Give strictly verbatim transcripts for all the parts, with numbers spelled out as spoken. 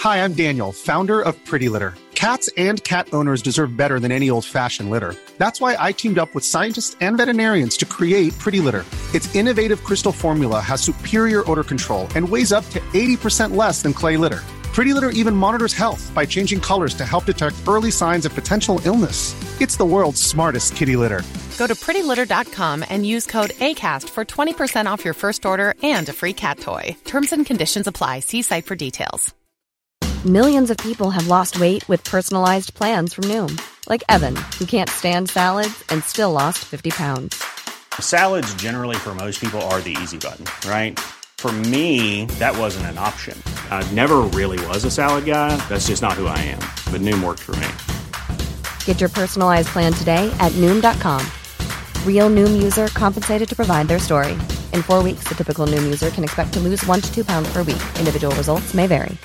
Hi, I'm Daniel, founder of Pretty Litter. Cats and cat owners deserve better than any old-fashioned litter. That's why I teamed up with scientists and veterinarians to create Pretty Litter. Its innovative crystal formula has superior odor control and weighs up to eighty percent less than clay litter. Pretty Litter even monitors health by changing colors to help detect early signs of potential illness. It's the world's smartest kitty litter. Go to pretty litter dot com and use code ACAST for twenty percent off your first order and a free cat toy. Terms and conditions apply. See site for details. Millions of people have lost weight with personalized plans from Noom. Like Evan, who can't stand salads and still lost fifty pounds. Salads generally for most people are the easy button, right? For me, that wasn't an option. I never really was a salad guy. That's just not who I am. But Noom worked for me. Get your personalized plan today at Noom dot com. Real Noom user compensated to provide their story. In four weeks, the typical Noom user can expect to lose one to two pounds per week. Individual results may vary.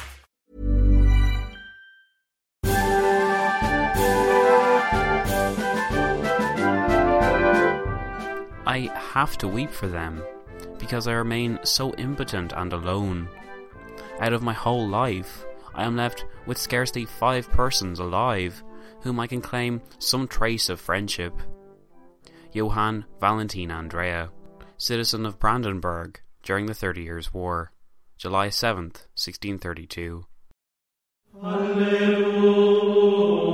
I have to weep for them, because I remain so impotent and alone. Out of my whole life, I am left with scarcely five persons alive, whom I can claim some trace of friendship. Johann Valentin Andrea, citizen of Brandenburg during the Thirty Years' War, July seventh, sixteen thirty-two. Alleluia.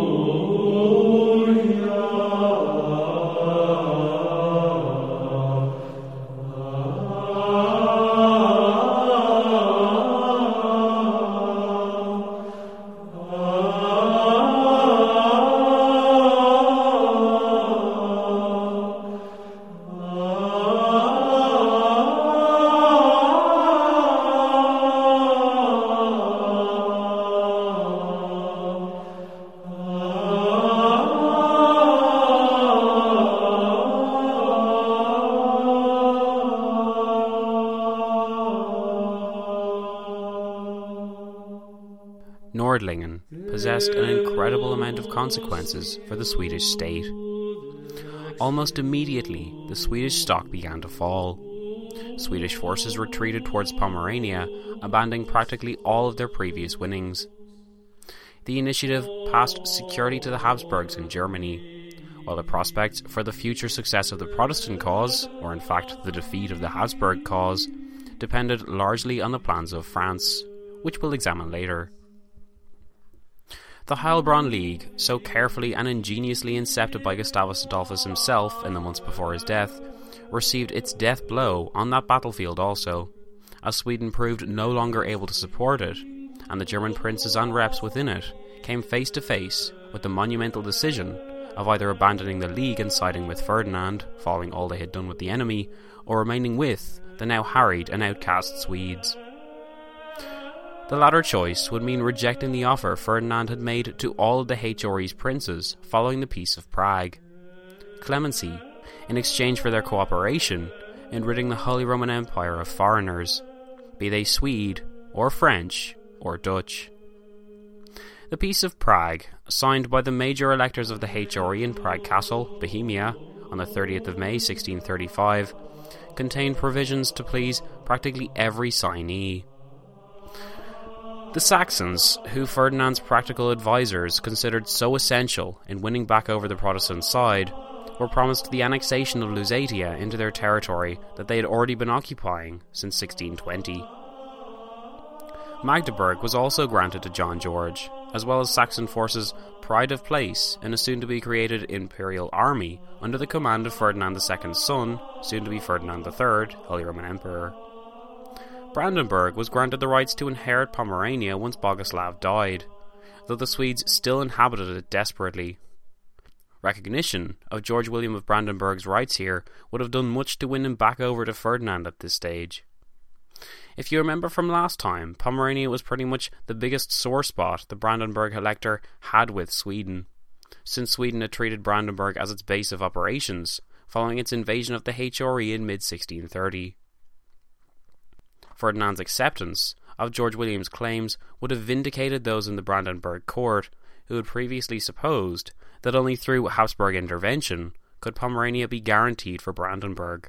Nordlingen possessed an incredible amount of consequences for the Swedish state. Almost immediately, the Swedish stock began to fall. Swedish forces retreated towards Pomerania, abandoning practically all of their previous winnings. The initiative passed security to the Habsburgs in Germany, while the prospects for the future success of the Protestant cause, or in fact the defeat of the Habsburg cause, depended largely on the plans of France, which we'll examine later. The Heilbronn League, so carefully and ingeniously incepted by Gustavus Adolphus himself in the months before his death, received its death blow on that battlefield also, as Sweden proved no longer able to support it, and the German princes and reps within it came face to face with the monumental decision of either abandoning the League and siding with Ferdinand, following all they had done with the enemy, or remaining with the now harried and outcast Swedes. The latter choice would mean rejecting the offer Ferdinand had made to all of the H R E's princes following the Peace of Prague. Clemency, in exchange for their cooperation in ridding the Holy Roman Empire of foreigners, be they Swede, or French, or Dutch. The Peace of Prague, signed by the major electors of the H R E in Prague Castle, Bohemia, on the thirtieth of May sixteen thirty-five, contained provisions to please practically every signee. The Saxons, who Ferdinand's practical advisors considered so essential in winning back over the Protestant side, were promised the annexation of Lusatia into their territory that they had already been occupying since sixteen twenty. Magdeburg was also granted to John George, as well as Saxon forces' pride of place in a soon-to-be-created imperial army under the command of Ferdinand the Second's son, soon-to-be Ferdinand the Third, Holy Roman Emperor. Brandenburg was granted the rights to inherit Pomerania once Bogislav died, though the Swedes still inhabited it desperately. Recognition of George William of Brandenburg's rights here would have done much to win him back over to Ferdinand at this stage. If you remember from last time, Pomerania was pretty much the biggest sore spot the Brandenburg Elector had with Sweden, since Sweden had treated Brandenburg as its base of operations, following its invasion of the H R E in mid sixteen thirty. Ferdinand's acceptance of George William's claims would have vindicated those in the Brandenburg court who had previously supposed that only through Habsburg intervention could Pomerania be guaranteed for Brandenburg.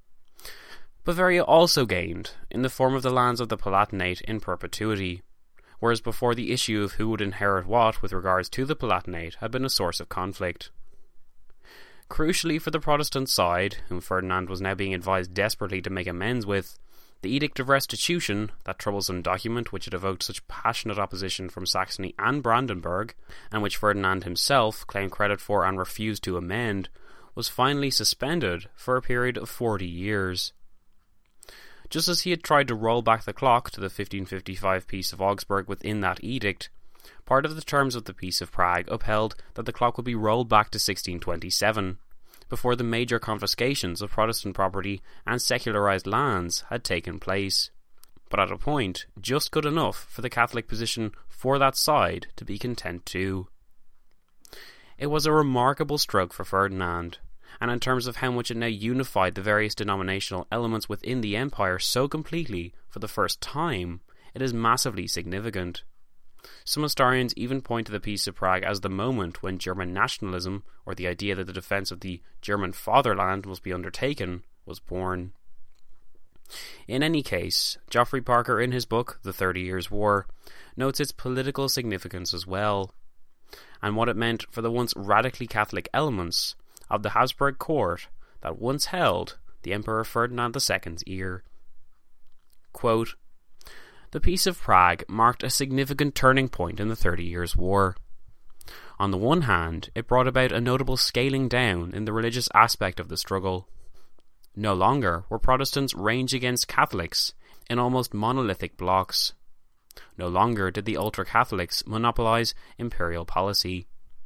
Bavaria also gained in the form of the lands of the Palatinate in perpetuity, whereas before the issue of who would inherit what with regards to the Palatinate had been a source of conflict. Crucially for the Protestant side, whom Ferdinand was now being advised desperately to make amends with, the Edict of Restitution, that troublesome document which had evoked such passionate opposition from Saxony and Brandenburg, and which Ferdinand himself claimed credit for and refused to amend, was finally suspended for a period of forty years. Just as he had tried to roll back the clock to the fifteen fifty-five Peace of Augsburg within that edict, part of the terms of the Peace of Prague upheld that the clock would be rolled back to sixteen twenty-seven, before the major confiscations of Protestant property and secularized lands had taken place, but at a point just good enough for the Catholic position for that side to be content to. It was a remarkable stroke for Ferdinand, and in terms of how much it now unified the various denominational elements within the empire so completely for the first time, it is massively significant. Some historians even point to the Peace of Prague as the moment when German nationalism, or the idea that the defence of the German fatherland must be undertaken, was born. In any case, Geoffrey Parker in his book, The Thirty Years' War, notes its political significance as well, and what it meant for the once radically Catholic elements of the Habsburg court that once held the Emperor Ferdinand the Second's ear. Quote, "The Peace of Prague marked a significant turning point in the Thirty Years' War. On the one hand, it brought about a notable scaling down in the religious aspect of the struggle. No longer were Protestants ranged against Catholics in almost monolithic blocks. No longer did the ultra-Catholics monopolize imperial policy.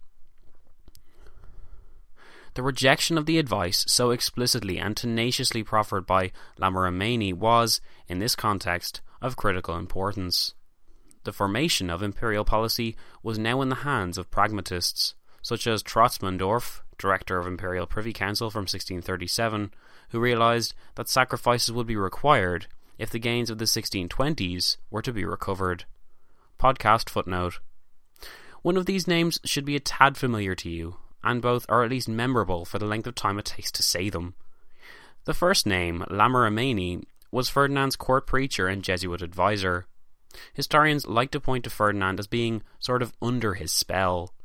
The rejection of the advice so explicitly and tenaciously proffered by Lamoremini was, in this context, of critical importance. The formation of imperial policy was now in the hands of pragmatists, such as Trotzmandorf, director of Imperial Privy Council from sixteen thirty-seven, who realised that sacrifices would be required if the gains of the sixteen twenties were to be recovered. Podcast footnote. One of these names should be a tad familiar to you, and both are at least memorable for the length of time it takes to say them. The first name, Lamoremini, was Ferdinand's court preacher and Jesuit advisor. Historians like to point to Ferdinand as being sort of under his spell.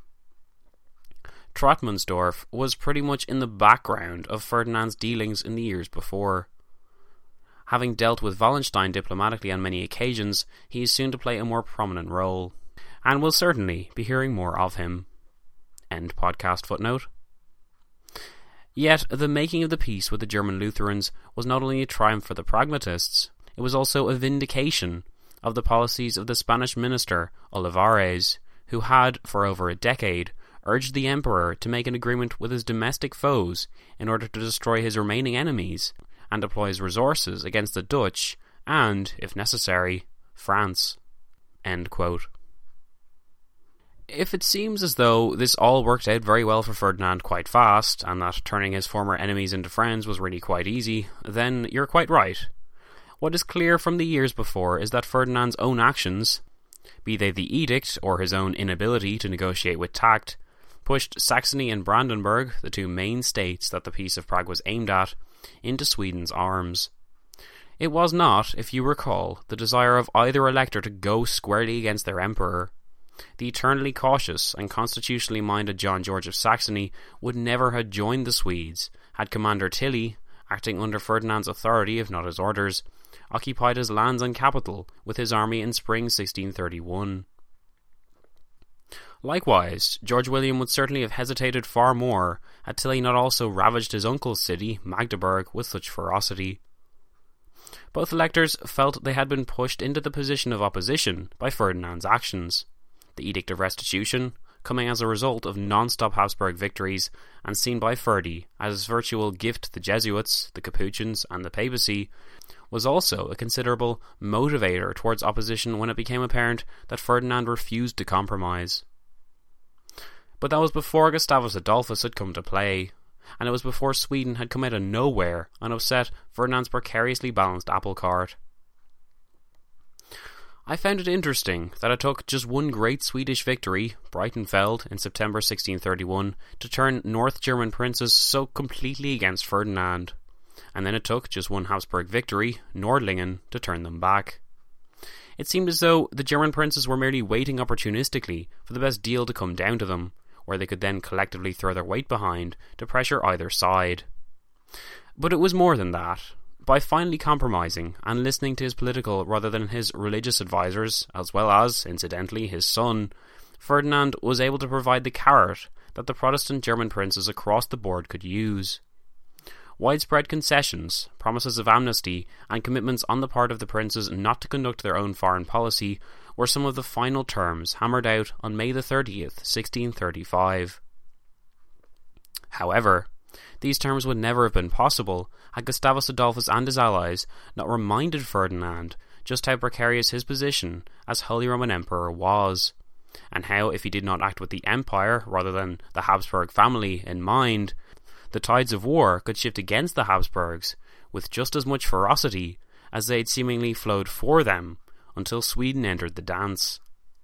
Trotzmandorf was pretty much in the background of Ferdinand's dealings in the years before. Having dealt with Wallenstein diplomatically on many occasions, he is soon to play a more prominent role, and will certainly be hearing more of him. End podcast footnote. Yet, the making of the peace with the German Lutherans was not only a triumph for the pragmatists, it was also a vindication of the policies of the Spanish minister Olivares, who had, for over a decade, urged the emperor to make an agreement with his domestic foes in order to destroy his remaining enemies and deploy his resources against the Dutch and, if necessary, France. End quote. If it seems as though this all worked out very well for Ferdinand quite fast, and that turning his former enemies into friends was really quite easy, then you're quite right. What is clear from the years before is that Ferdinand's own actions, be they the edict or his own inability to negotiate with tact, pushed Saxony and Brandenburg, the two main states that the Peace of Prague was aimed at, into Sweden's arms. It was not, if you recall, the desire of either elector to go squarely against their emperor. The eternally cautious and constitutionally minded John George of Saxony would never have joined the Swedes had Commander Tilly, acting under Ferdinand's authority if not his orders, occupied his lands and capital with his army in spring sixteen thirty-one. Likewise, George William would certainly have hesitated far more had Tilly not also ravaged his uncle's city, Magdeburg, with such ferocity. Both electors felt they had been pushed into the position of opposition by Ferdinand's actions. The Edict of Restitution, coming as a result of non-stop Habsburg victories and seen by Ferdy as his virtual gift to the Jesuits, the Capuchins and the papacy, was also a considerable motivator towards opposition when it became apparent that Ferdinand refused to compromise. But that was before Gustavus Adolphus had come to play, and it was before Sweden had come out of nowhere and upset Ferdinand's precariously balanced apple cart. I found it interesting that it took just one great Swedish victory, Breitenfeld, in September sixteen thirty-one, to turn North German princes so completely against Ferdinand, and then it took just one Habsburg victory, Nordlingen, to turn them back. It seemed as though the German princes were merely waiting opportunistically for the best deal to come down to them, where they could then collectively throw their weight behind to pressure either side. But it was more than that. By finally compromising and listening to his political rather than his religious advisors, as well as, incidentally, his son, Ferdinand was able to provide the carrot that the Protestant German princes across the board could use. Widespread concessions, promises of amnesty, and commitments on the part of the princes not to conduct their own foreign policy were some of the final terms hammered out on May the thirtieth, sixteen thirty-five. However, these terms would never have been possible had Gustavus Adolphus and his allies not reminded Ferdinand just how precarious his position as Holy Roman Emperor was, and how, if he did not act with the Empire rather than the Habsburg family in mind, the tides of war could shift against the Habsburgs with just as much ferocity as they had seemingly flowed for them until Sweden entered the dance.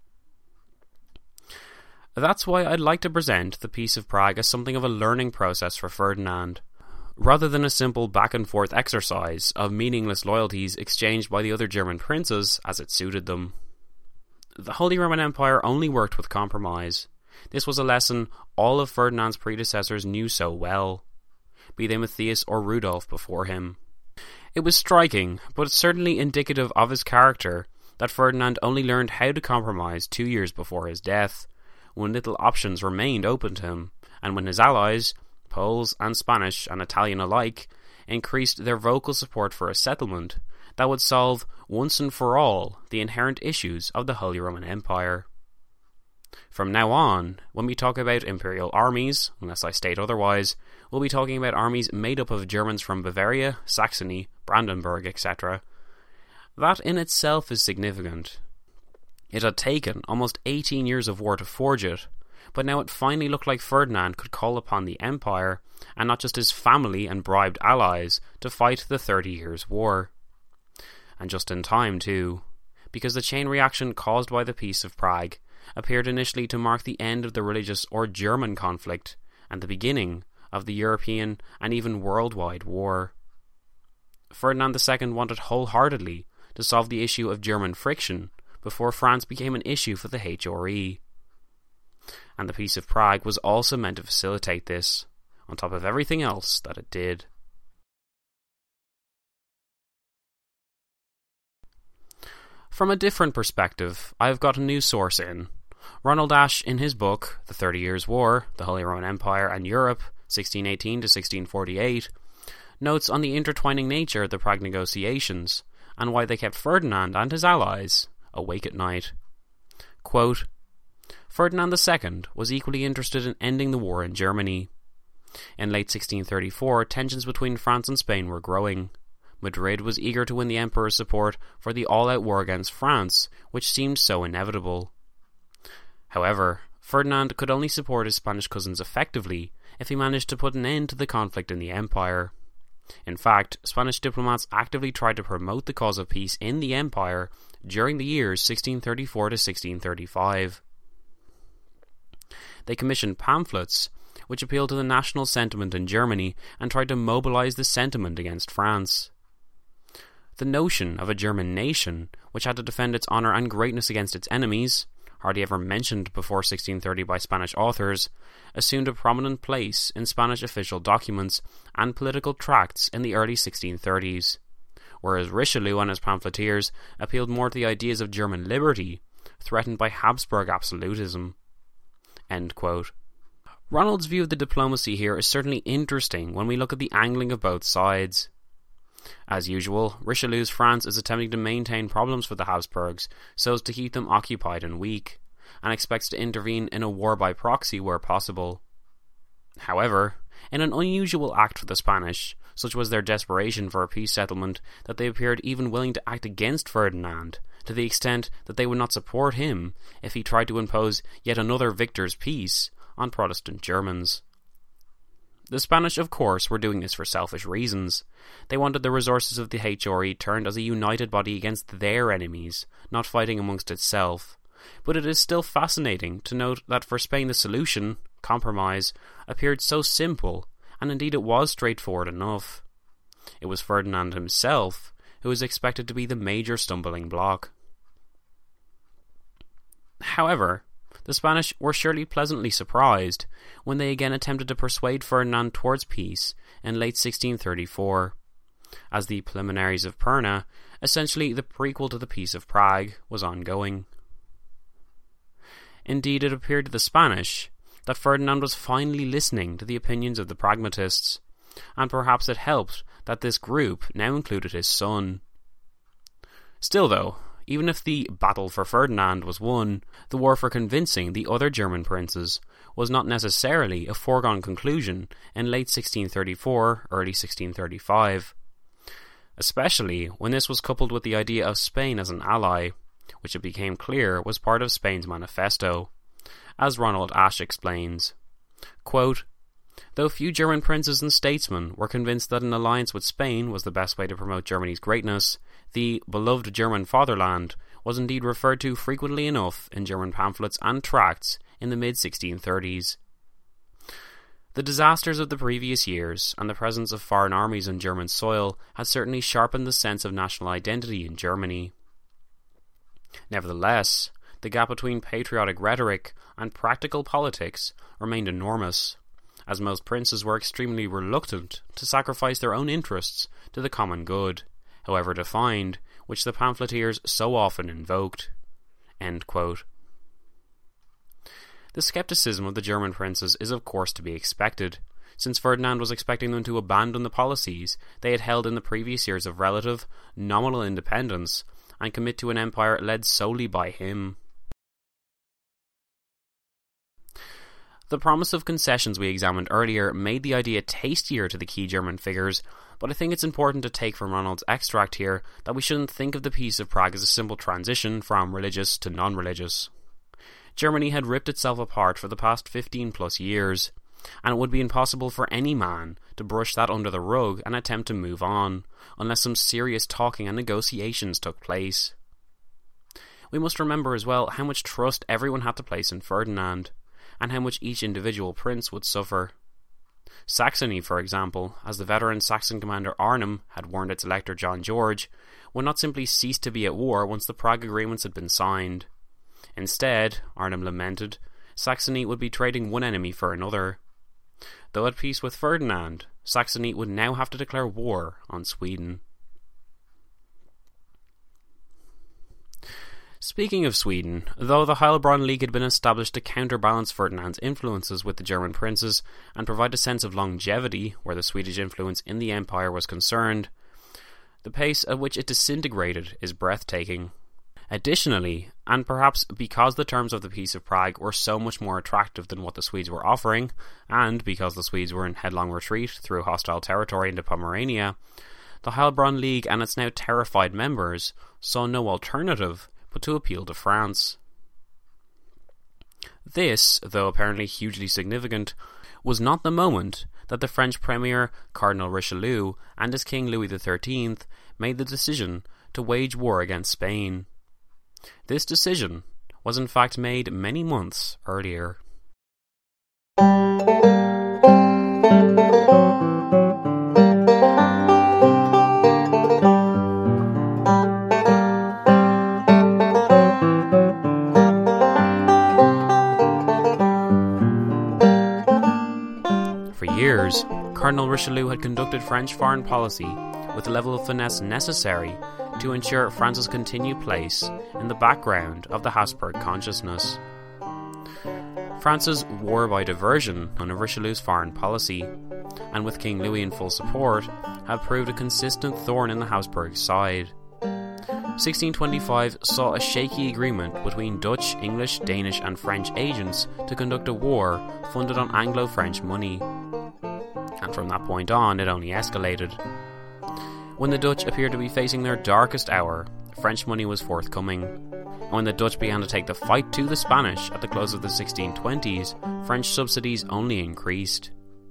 That's why I'd like to present the Peace of Prague as something of a learning process for Ferdinand, rather than a simple back-and-forth exercise of meaningless loyalties exchanged by the other German princes as it suited them. The Holy Roman Empire only worked with compromise. This was a lesson all of Ferdinand's predecessors knew so well, be they Matthias or Rudolf before him. It was striking, but certainly indicative of his character, that Ferdinand only learned how to compromise two years before his death, when little options remained open to him, and when his allies, Poles and Spanish and Italian alike, increased their vocal support for a settlement that would solve once and for all the inherent issues of the Holy Roman Empire. From now on, when we talk about imperial armies, unless I state otherwise, we'll be talking about armies made up of Germans from Bavaria, Saxony, Brandenburg, et cetera. That in itself is significant. It had taken almost eighteen years of war to forge it, but now it finally looked like Ferdinand could call upon the Empire, and not just his family and bribed allies, to fight the Thirty Years' War. And just in time, too, because the chain reaction caused by the Peace of Prague appeared initially to mark the end of the religious or German conflict, and the beginning of the European and even worldwide war. Ferdinand the Second wanted wholeheartedly to solve the issue of German friction before France became an issue for the H R E. And the Peace of Prague was also meant to facilitate this, on top of everything else that it did. From a different perspective, I have got a new source in. Ronald Ashe, in his book, The Thirty Years' War, The Holy Roman Empire and Europe, sixteen eighteen to sixteen forty-eight, notes on the intertwining nature of the Prague negotiations, and why they kept Ferdinand and his allies awake at night. Quote, Ferdinand the Second was equally interested in ending the war in Germany. In late sixteen thirty-four, tensions between France and Spain were growing. Madrid was eager to win the Emperor's support for the all-out war against France, which seemed so inevitable. However, Ferdinand could only support his Spanish cousins effectively if he managed to put an end to the conflict in the Empire. In fact, Spanish diplomats actively tried to promote the cause of peace in the Empire during the years sixteen thirty-four to sixteen thirty-five. They commissioned pamphlets which appealed to the national sentiment in Germany and tried to mobilize the sentiment against France. The notion of a German nation, which had to defend its honour and greatness against its enemies, hardly ever mentioned before sixteen thirty by Spanish authors, assumed a prominent place in Spanish official documents and political tracts in the early sixteen thirties, whereas Richelieu and his pamphleteers appealed more to the ideas of German liberty, threatened by Habsburg absolutism. End quote. Ronald's view of the diplomacy here is certainly interesting when we look at the angling of both sides. As usual, Richelieu's France is attempting to maintain problems for the Habsburgs so as to keep them occupied and weak, and expects to intervene in a war by proxy where possible. However, in an unusual act for the Spanish, such was their desperation for a peace settlement that they appeared even willing to act against Ferdinand, to the extent that they would not support him if he tried to impose yet another victor's peace on Protestant Germans. The Spanish, of course, were doing this for selfish reasons. They wanted the resources of the H R E turned as a united body against their enemies, not fighting amongst itself. But it is still fascinating to note that for Spain the solution, compromise, appeared so simple, and indeed it was straightforward enough. It was Ferdinand himself who was expected to be the major stumbling block. However, the Spanish were surely pleasantly surprised when they again attempted to persuade Ferdinand towards peace in late sixteen thirty-four, as the Preliminaries of Perna, essentially the prequel to the Peace of Prague, was ongoing. Indeed, it appeared to the Spanish that Ferdinand was finally listening to the opinions of the pragmatists, and perhaps it helped that this group now included his son. Still though, even if the battle for Ferdinand was won, the war for convincing the other German princes was not necessarily a foregone conclusion in late sixteen thirty-four, early sixteen thirty-five, especially when this was coupled with the idea of Spain as an ally, which it became clear was part of Spain's manifesto. As Ronald Ashe explains, quote, "Though few German princes and statesmen were convinced that an alliance with Spain was the best way to promote Germany's greatness, the beloved German fatherland was indeed referred to frequently enough in German pamphlets and tracts in the mid sixteen thirties. The disasters of the previous years and the presence of foreign armies on German soil had certainly sharpened the sense of national identity in Germany. Nevertheless, the gap between patriotic rhetoric and practical politics remained enormous, as most princes were extremely reluctant to sacrifice their own interests to the common good, however defined, which the pamphleteers so often invoked." End quote. The scepticism of the German princes is of course to be expected, since Ferdinand was expecting them to abandon the policies they had held in the previous years of relative, nominal independence and commit to an empire led solely by him. The promise of concessions we examined earlier made the idea tastier to the key German figures, but I think it's important to take from Ronald's extract here that we shouldn't think of the Peace of Prague as a simple transition from religious to non-religious. Germany had ripped itself apart for the past fifteen plus years, and it would be impossible for any man to brush that under the rug and attempt to move on, unless some serious talking and negotiations took place. We must remember as well how much trust everyone had to place in Ferdinand, and how much each individual prince would suffer. Saxony, for example, as the veteran Saxon commander Arnhem had warned its elector John George, would not simply cease to be at war once the Prague agreements had been signed. Instead, Arnhem lamented, Saxony would be trading one enemy for another. Though at peace with Ferdinand, Saxony would now have to declare war on Sweden. Speaking of Sweden, though the Heilbronn League had been established to counterbalance Ferdinand's influences with the German princes and provide a sense of longevity where the Swedish influence in the empire was concerned, the pace at which it disintegrated is breathtaking. Additionally, and perhaps because the terms of the Peace of Prague were so much more attractive than what the Swedes were offering, and because the Swedes were in headlong retreat through hostile territory into Pomerania, the Heilbronn League and its now terrified members saw no alternative but to appeal to France. This, though apparently hugely significant, was not the moment that the French Premier Cardinal Richelieu and his King Louis the thirteenth made the decision to wage war against Spain. This decision was in fact made many months earlier. For years, Cardinal Richelieu had conducted French foreign policy with the level of finesse necessary to ensure France's continued place in the background of the Habsburg consciousness. France's war by diversion under Richelieu's foreign policy, and with King Louis in full support, had proved a consistent thorn in the Habsburg side. sixteen twenty-five saw a shaky agreement between Dutch, English, Danish and French agents to conduct a war funded on Anglo-French money. And from that point on, it only escalated. When the Dutch appeared to be facing their darkest hour, French money was forthcoming. And when the Dutch began to take the fight to the Spanish at the close of the sixteen twenties, French subsidies only increased.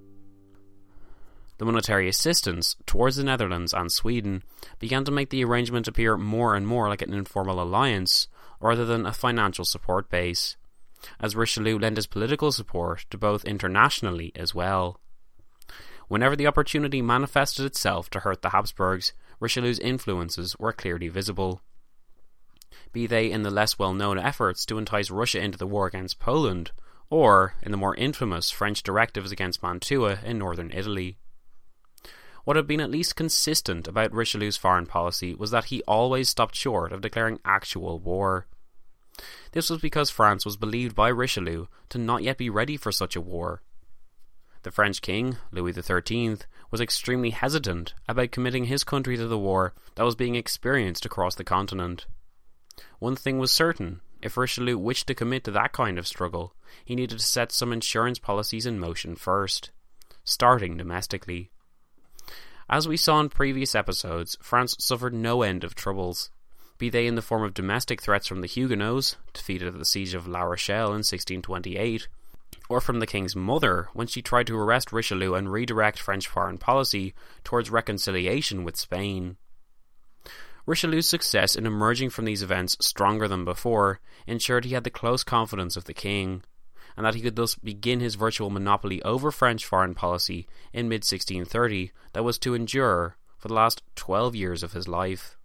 The monetary assistance towards the Netherlands and Sweden began to make the arrangement appear more and more like an informal alliance rather than a financial support base, as Richelieu lent his political support to both internationally as well. Whenever the opportunity manifested itself to hurt the Habsburgs, Richelieu's influences were clearly visible. be they in the less well-known efforts to entice Russia into the war against Poland, or in the more infamous French directives against Mantua in northern Italy. What had been at least consistent about Richelieu's foreign policy was that he always stopped short of declaring actual war. This was because France was believed by Richelieu to not yet be ready for such a war. The French king, Louis the thirteenth, was extremely hesitant about committing his country to the war that was being experienced across the continent. One thing was certain: if Richelieu wished to commit to that kind of struggle, he needed to set some insurance policies in motion first, starting domestically. As we saw in previous episodes, France suffered no end of troubles, be they in the form of domestic threats from the Huguenots, defeated at the siege of La Rochelle in sixteen twenty-eight, or from the king's mother when she tried to arrest Richelieu and redirect French foreign policy towards reconciliation with Spain. Richelieu's success in emerging from these events stronger than before ensured he had the close confidence of the king, and that he could thus begin his virtual monopoly over French foreign policy in mid sixteen thirty that was to endure for the last twelve years of his life.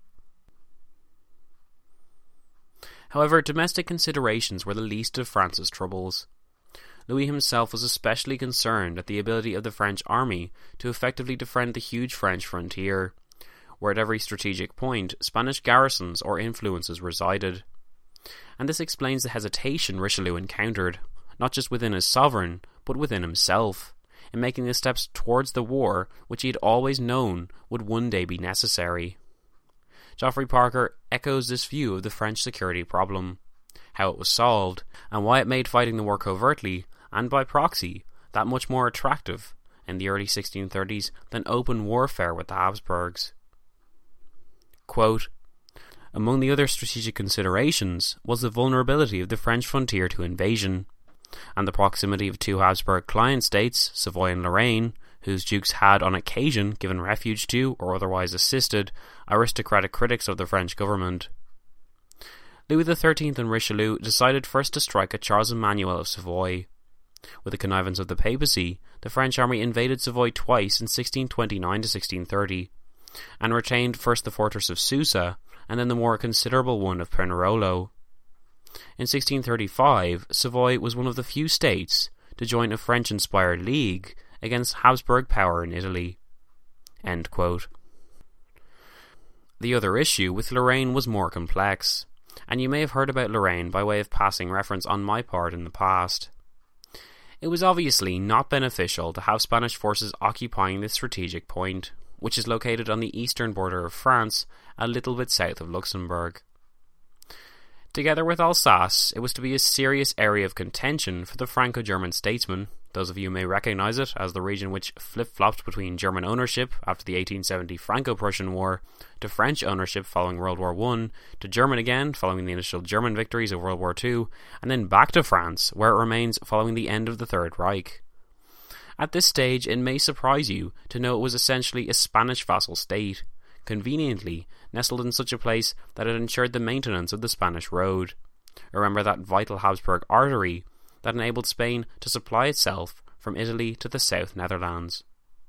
However, domestic considerations were the least of France's troubles. Louis himself was especially concerned at the ability of the French army to effectively defend the huge French frontier, where at every strategic point Spanish garrisons or influences resided. And this explains the hesitation Richelieu encountered, not just within his sovereign, but within himself, in making the steps towards the war which he had always known would one day be necessary. Geoffrey Parker echoes this view of the French security problem, how it was solved, and why it made fighting the war covertly, and by proxy, that much more attractive in the early sixteen thirties than open warfare with the Habsburgs. Quote, "Among the other strategic considerations was the vulnerability of the French frontier to invasion, and the proximity of two Habsburg client states, Savoy and Lorraine, whose dukes had on occasion given refuge to, or otherwise assisted, aristocratic critics of the French government." Louis the thirteenth and Richelieu decided first to strike at Charles Emmanuel of Savoy. With the connivance of the papacy, the French army invaded Savoy twice in sixteen twenty-nine to sixteen thirty, and retained first the fortress of Susa, and then the more considerable one of Pinerolo. In sixteen thirty-five, Savoy was one of the few states to join a French-inspired league against Habsburg power in Italy. End quote. The other issue with Lorraine was more complex, and you may have heard about Lorraine by way of passing reference on my part in the past. It was obviously not beneficial to have Spanish forces occupying this strategic point, which is located on the eastern border of France, a little bit south of Luxembourg. Together with Alsace, it was to be a serious area of contention for the Franco-German statesmen. Those of you may recognise it as the region which flip-flopped between German ownership after the eighteen seventy Franco-Prussian War, to French ownership following World War One, to German again following the initial German victories of World War Two, and then back to France, where it remains following the end of the Third Reich. At this stage, it may surprise you to know it was essentially a Spanish vassal state, conveniently nestled in such a place that it ensured the maintenance of the Spanish road. Remember that vital Habsburg artery that enabled Spain to supply itself from Italy to the South Netherlands.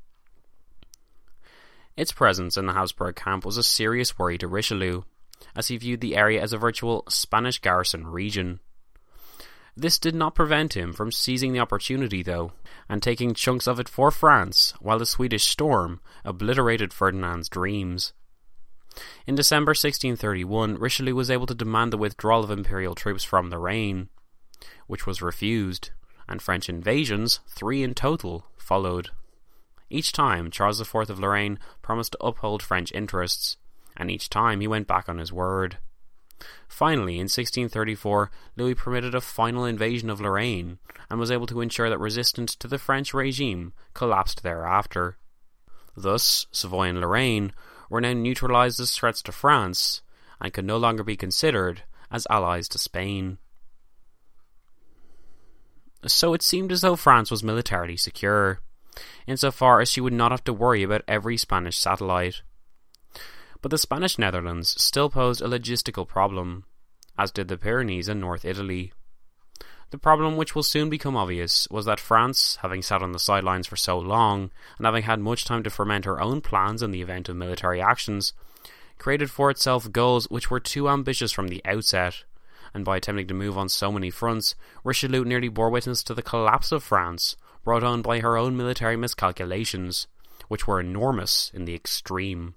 Its presence in the Habsburg camp was a serious worry to Richelieu, as he viewed the area as a virtual Spanish garrison region. This did not prevent him from seizing the opportunity, though, and taking chunks of it for France, while the Swedish storm obliterated Ferdinand's dreams. In December sixteen thirty-one, Richelieu was able to demand the withdrawal of imperial troops from Lorraine, which was refused, and French invasions, three in total, followed. Each time, Charles the fourth of Lorraine promised to uphold French interests, and each time he went back on his word. Finally, in sixteen thirty-four, Louis permitted a final invasion of Lorraine, and was able to ensure that resistance to the French regime collapsed thereafter. Thus, Savoy and Lorraine were now neutralized as threats to France, and could no longer be considered as allies to Spain. So it seemed as though France was militarily secure, insofar as she would not have to worry about every Spanish satellite. But the Spanish Netherlands still posed a logistical problem, as did the Pyrenees and North Italy. The problem, which will soon become obvious, was that France, having sat on the sidelines for so long, and having had much time to ferment her own plans in the event of military actions, created for itself goals which were too ambitious from the outset, and by attempting to move on so many fronts, Richelieu nearly bore witness to the collapse of France, brought on by her own military miscalculations, which were enormous in the extreme.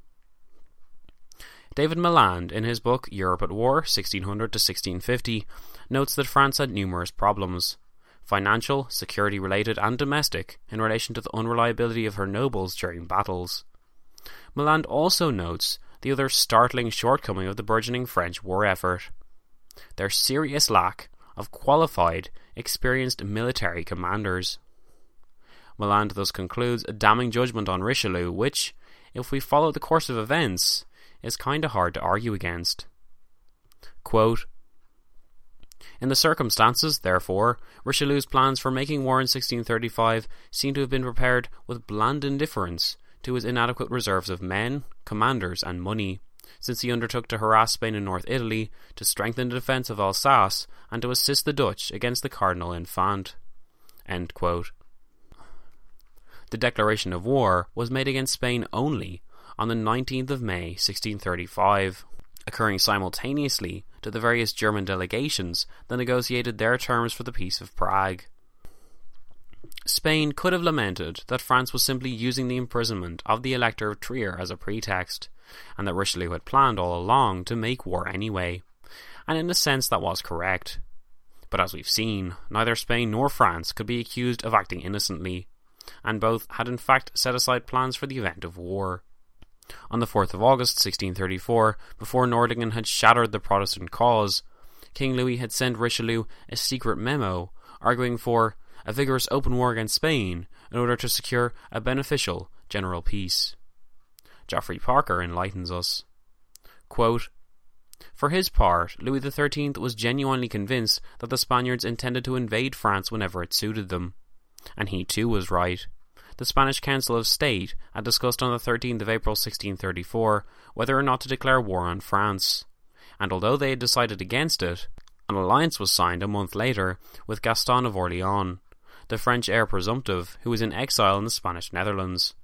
David Maland, in his book Europe at War, sixteen hundred to sixteen fifty, notes that France had numerous problems, financial, security-related and domestic, in relation to the unreliability of her nobles during battles. Maland also notes the other startling shortcoming of the burgeoning French war effort: their serious lack of qualified, experienced military commanders. Maland thus concludes a damning judgment on Richelieu, which, if we follow the course of events, is kinda hard to argue against. Quote, "In the circumstances, therefore, Richelieu's plans for making war in sixteen thirty-five seem to have been prepared with bland indifference to his inadequate reserves of men, commanders, and money, since he undertook to harass Spain in North Italy, to strengthen the defence of Alsace, and to assist the Dutch against the Cardinal Infant." End quote. The declaration of war was made against Spain only on the nineteenth of May sixteen thirty-five, occurring simultaneously to the various German delegations that negotiated their terms for the Peace of Prague. Spain could have lamented that France was simply using the imprisonment of the Elector of Trier as a pretext, and that Richelieu had planned all along to make war anyway, and in a sense that was correct. But as we've seen, neither Spain nor France could be accused of acting innocently, and both had in fact set aside plans for the event of war. On the fourth of August sixteen thirty-four, before Nordlingen had shattered the Protestant cause, King Louis had sent Richelieu a secret memo arguing for a vigorous open war against Spain in order to secure a beneficial general peace. Geoffrey Parker enlightens us. Quote, "For his part, Louis the thirteenth was genuinely convinced that the Spaniards intended to invade France whenever it suited them. And he too was right. The Spanish Council of State had discussed on the thirteenth of April sixteen thirty-four whether or not to declare war on France, and although they had decided against it, an alliance was signed a month later with Gaston of Orleans, the French heir presumptive, who was in exile in the Spanish Netherlands.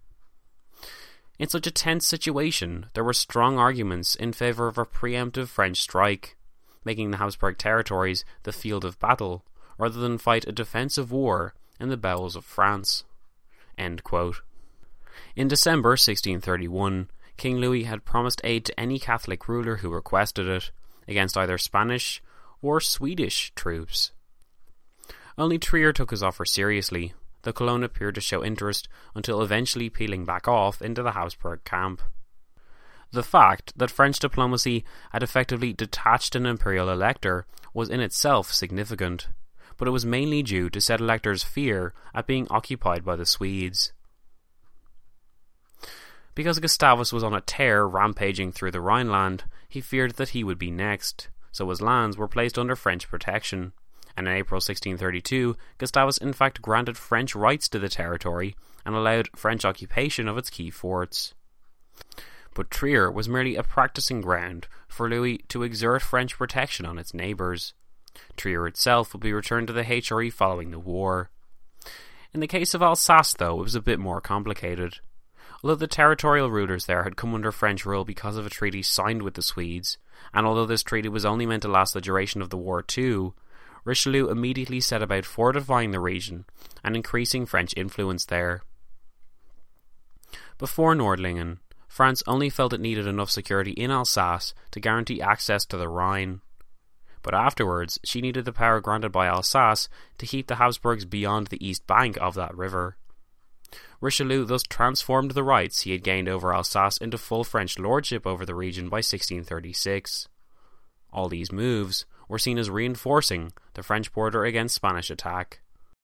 In such a tense situation, there were strong arguments in favour of a preemptive French strike, making the Habsburg territories the field of battle, rather than fight a defensive war in the bowels of France." End quote. In December sixteen thirty-one, King Louis had promised aid to any Catholic ruler who requested it, against either Spanish or Swedish troops. Only Trier took his offer seriously, though Cologne appeared to show interest until eventually peeling back off into the Habsburg camp. The fact that French diplomacy had effectively detached an imperial elector was in itself significant, but it was mainly due to said elector's fear at being occupied by the Swedes. Because Gustavus was on a tear rampaging through the Rhineland, he feared that he would be next, so his lands were placed under French protection, and in April sixteen thirty-two, Gustavus in fact granted French rights to the territory and allowed French occupation of its key forts. But Trier was merely a practicing ground for Louis to exert French protection on its neighbours. Trier itself would be returned to the H R E following the war. In the case of Alsace, though, it was a bit more complicated. Although the territorial rulers there had come under French rule because of a treaty signed with the Swedes, and although this treaty was only meant to last the duration of the war too, Richelieu immediately set about fortifying the region and increasing French influence there. Before Nordlingen, France only felt it needed enough security in Alsace to guarantee access to the Rhine. But afterwards, she needed the power granted by Alsace to keep the Habsburgs beyond the east bank of that river. Richelieu thus transformed the rights he had gained over Alsace into full French lordship over the region by sixteen thirty-six. All these moves were seen as reinforcing the French border against Spanish attack.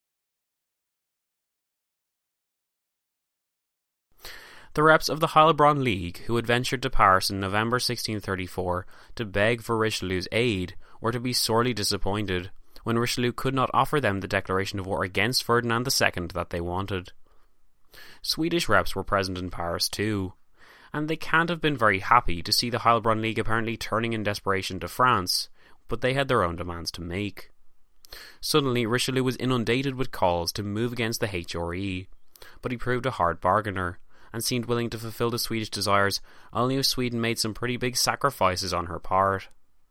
The reps of the Heilbronn League, who had ventured to Paris in November sixteen thirty-four to beg for Richelieu's aid, were to be sorely disappointed when Richelieu could not offer them the declaration of war against Ferdinand the Second that they wanted. Swedish reps were present in Paris too, and they can't have been very happy to see the Heilbronn League apparently turning in desperation to France, but they had their own demands to make. Suddenly, Richelieu was inundated with calls to move against the H R E, but he proved a hard bargainer, and seemed willing to fulfill the Swedish desires only if Sweden made some pretty big sacrifices on her part.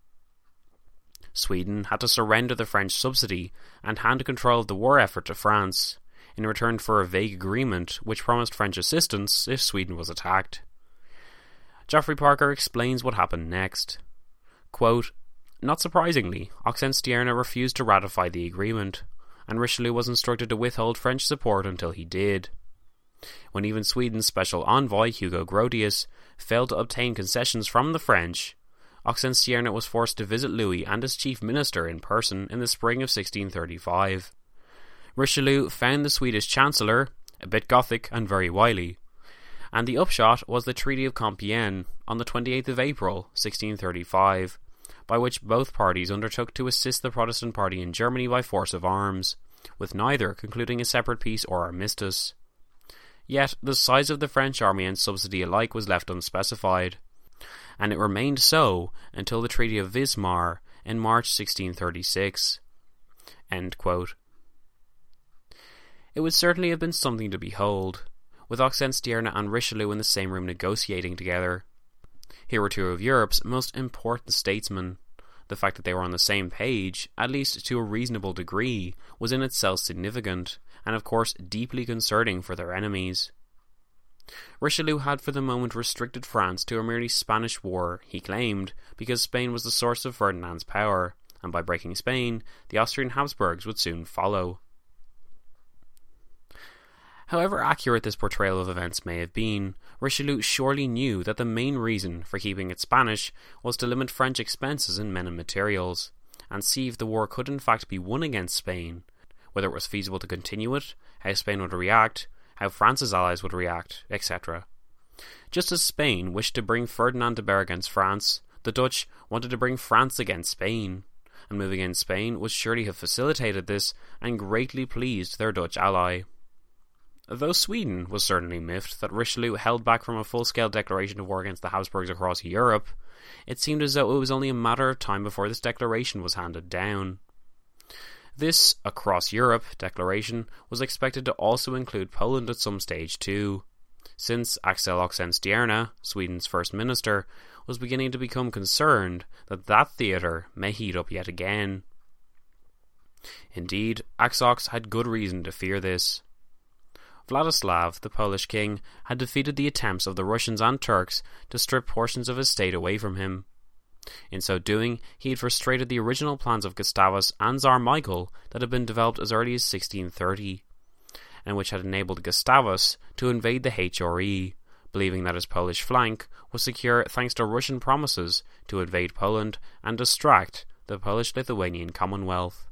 Sweden had to surrender the French subsidy and hand control of the war effort to France, in return for a vague agreement which promised French assistance if Sweden was attacked. Geoffrey Parker explains what happened next. Quote, "Not surprisingly, Oxenstierna refused to ratify the agreement, and Richelieu was instructed to withhold French support until he did. When even Sweden's special envoy, Hugo Grotius, failed to obtain concessions from the French, Oxenstierna was forced to visit Louis and his chief minister in person in the spring of sixteen thirty-five. Richelieu found the Swedish chancellor a bit Gothic and very wily, and the upshot was the Treaty of Compiègne on the twenty-eighth of April, sixteen thirty-five, by which both parties undertook to assist the Protestant party in Germany by force of arms, with neither concluding a separate peace or armistice. Yet the size of the French army and subsidy alike was left unspecified, and it remained so until the Treaty of Wismar in March sixteen thirty-six. End quote. It would certainly have been something to behold, with Oxenstierna and Richelieu in the same room negotiating together. Here were two of Europe's most important statesmen. The fact that they were on the same page, at least to a reasonable degree, was in itself significant, and of course deeply concerning for their enemies. Richelieu had for the moment restricted France to a merely Spanish war, he claimed, because Spain was the source of Ferdinand's power, and by breaking Spain, the Austrian Habsburgs would soon follow. However accurate this portrayal of events may have been, Richelieu surely knew that the main reason for keeping it Spanish was to limit French expenses in men and materials, and see if the war could in fact be won against Spain, whether it was feasible to continue it, how Spain would react, how France's allies would react, et cetera. Just as Spain wished to bring Ferdinand to bear against France, the Dutch wanted to bring France against Spain, and moving in Spain would surely have facilitated this and greatly pleased their Dutch ally. Though Sweden was certainly miffed that Richelieu held back from a full-scale declaration of war against the Habsburgs across Europe, it seemed as though it was only a matter of time before this declaration was handed down. This across Europe declaration was expected to also include Poland at some stage too, since Axel Oxenstierna, Sweden's first minister, was beginning to become concerned that that theatre may heat up yet again. Indeed, Axox had good reason to fear this. Vladislav, the Polish king, had defeated the attempts of the Russians and Turks to strip portions of his state away from him. In so doing, he had frustrated the original plans of Gustavus and Tsar Michael that had been developed as early as sixteen thirty, and which had enabled Gustavus to invade the H R E, believing that his Polish flank was secure thanks to Russian promises to invade Poland and distract the Polish-Lithuanian Commonwealth.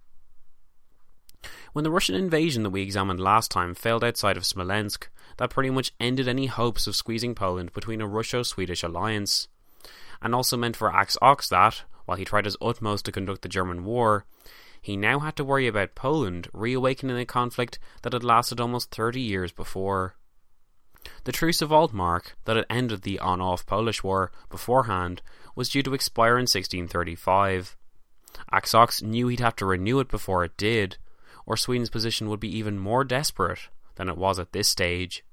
When the Russian invasion that we examined last time failed outside of Smolensk, that pretty much ended any hopes of squeezing Poland between a Russo-Swedish alliance, and also meant for Axox that, while he tried his utmost to conduct the German war, he now had to worry about Poland reawakening a conflict that had lasted almost thirty years before. The Truce of Altmark, that had ended the on-off Polish War beforehand, was due to expire in sixteen thirty-five. Axox knew he'd have to renew it before it did, or Sweden's position would be even more desperate than it was at this stage.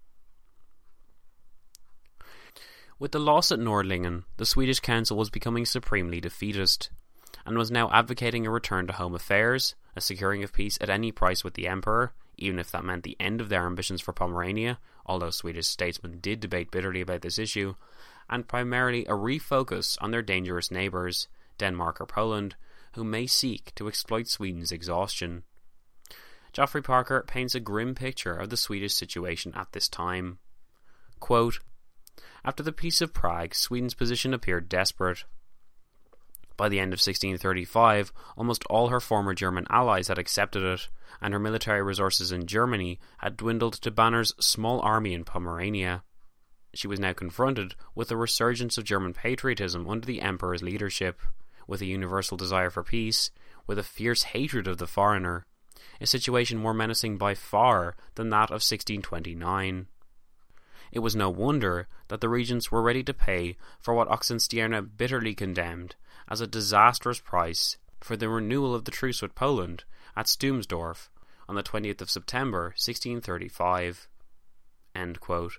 With the loss at Nordlingen, the Swedish council was becoming supremely defeatist, and was now advocating a return to home affairs, a securing of peace at any price with the Emperor, even if that meant the end of their ambitions for Pomerania, although Swedish statesmen did debate bitterly about this issue, and primarily a refocus on their dangerous neighbours, Denmark or Poland, who may seek to exploit Sweden's exhaustion. Geoffrey Parker paints a grim picture of the Swedish situation at this time. Quote, "After the Peace of Prague, Sweden's position appeared desperate. By the end of sixteen thirty-five, almost all her former German allies had accepted it, and her military resources in Germany had dwindled to Banner's small army in Pomerania. She was now confronted with a resurgence of German patriotism under the Emperor's leadership, with a universal desire for peace, with a fierce hatred of the foreigner, a situation more menacing by far than that of sixteen twenty-nine. It was no wonder that the regents were ready to pay for what Oxenstierna bitterly condemned as a disastrous price for the renewal of the truce with Poland at Stumsdorf on the twentieth of September sixteen thirty-five. End quote.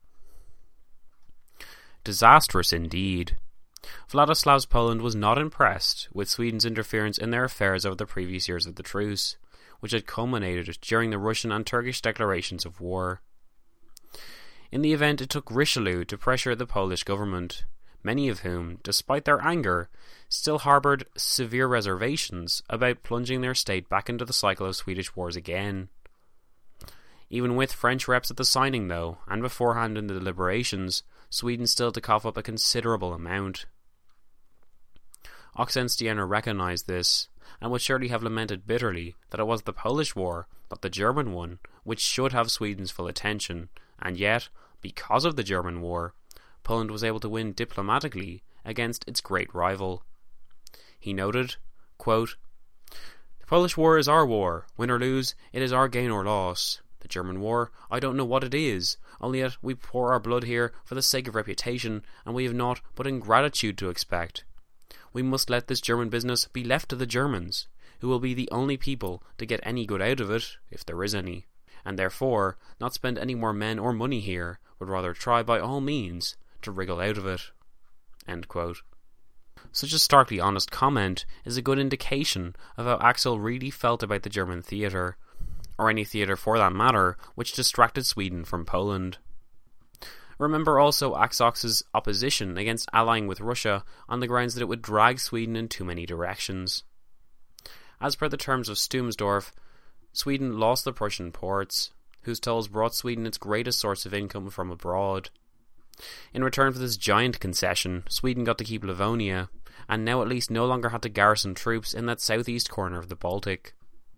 Disastrous indeed. Vladislav's Poland was not impressed with Sweden's interference in their affairs over the previous years of the truce, which had culminated during the Russian and Turkish declarations of war. In the event, it took Richelieu to pressure the Polish government, many of whom, despite their anger, still harboured severe reservations about plunging their state back into the cycle of Swedish wars again. Even with French reps at the signing, though, and beforehand in the deliberations, Sweden still had to cough up a considerable amount. Oxenstierna recognised this, and would surely have lamented bitterly that it was the Polish war, not the German one, which should have Sweden's full attention, and yet, because of the German war, Poland was able to win diplomatically against its great rival. He noted, quote, "The Polish war is our war. Win or lose, it is our gain or loss. The German war, I don't know what it is, only that we pour our blood here for the sake of reputation, and we have naught but ingratitude to expect. We must let this German business be left to the Germans, who will be the only people to get any good out of it, if there is any, and therefore not spend any more men or money here, but rather try by all means to wriggle out of it." End quote. Such a starkly honest comment is a good indication of how Axel really felt about the German theatre, or any theatre for that matter, which distracted Sweden from Poland. Remember also Axox's opposition against allying with Russia on the grounds that it would drag Sweden in too many directions. As per the terms of Stumsdorf, Sweden lost the Prussian ports, whose tolls brought Sweden its greatest source of income from abroad. In return for this giant concession, Sweden got to keep Livonia, and now at least no longer had to garrison troops in that southeast corner of the Baltic.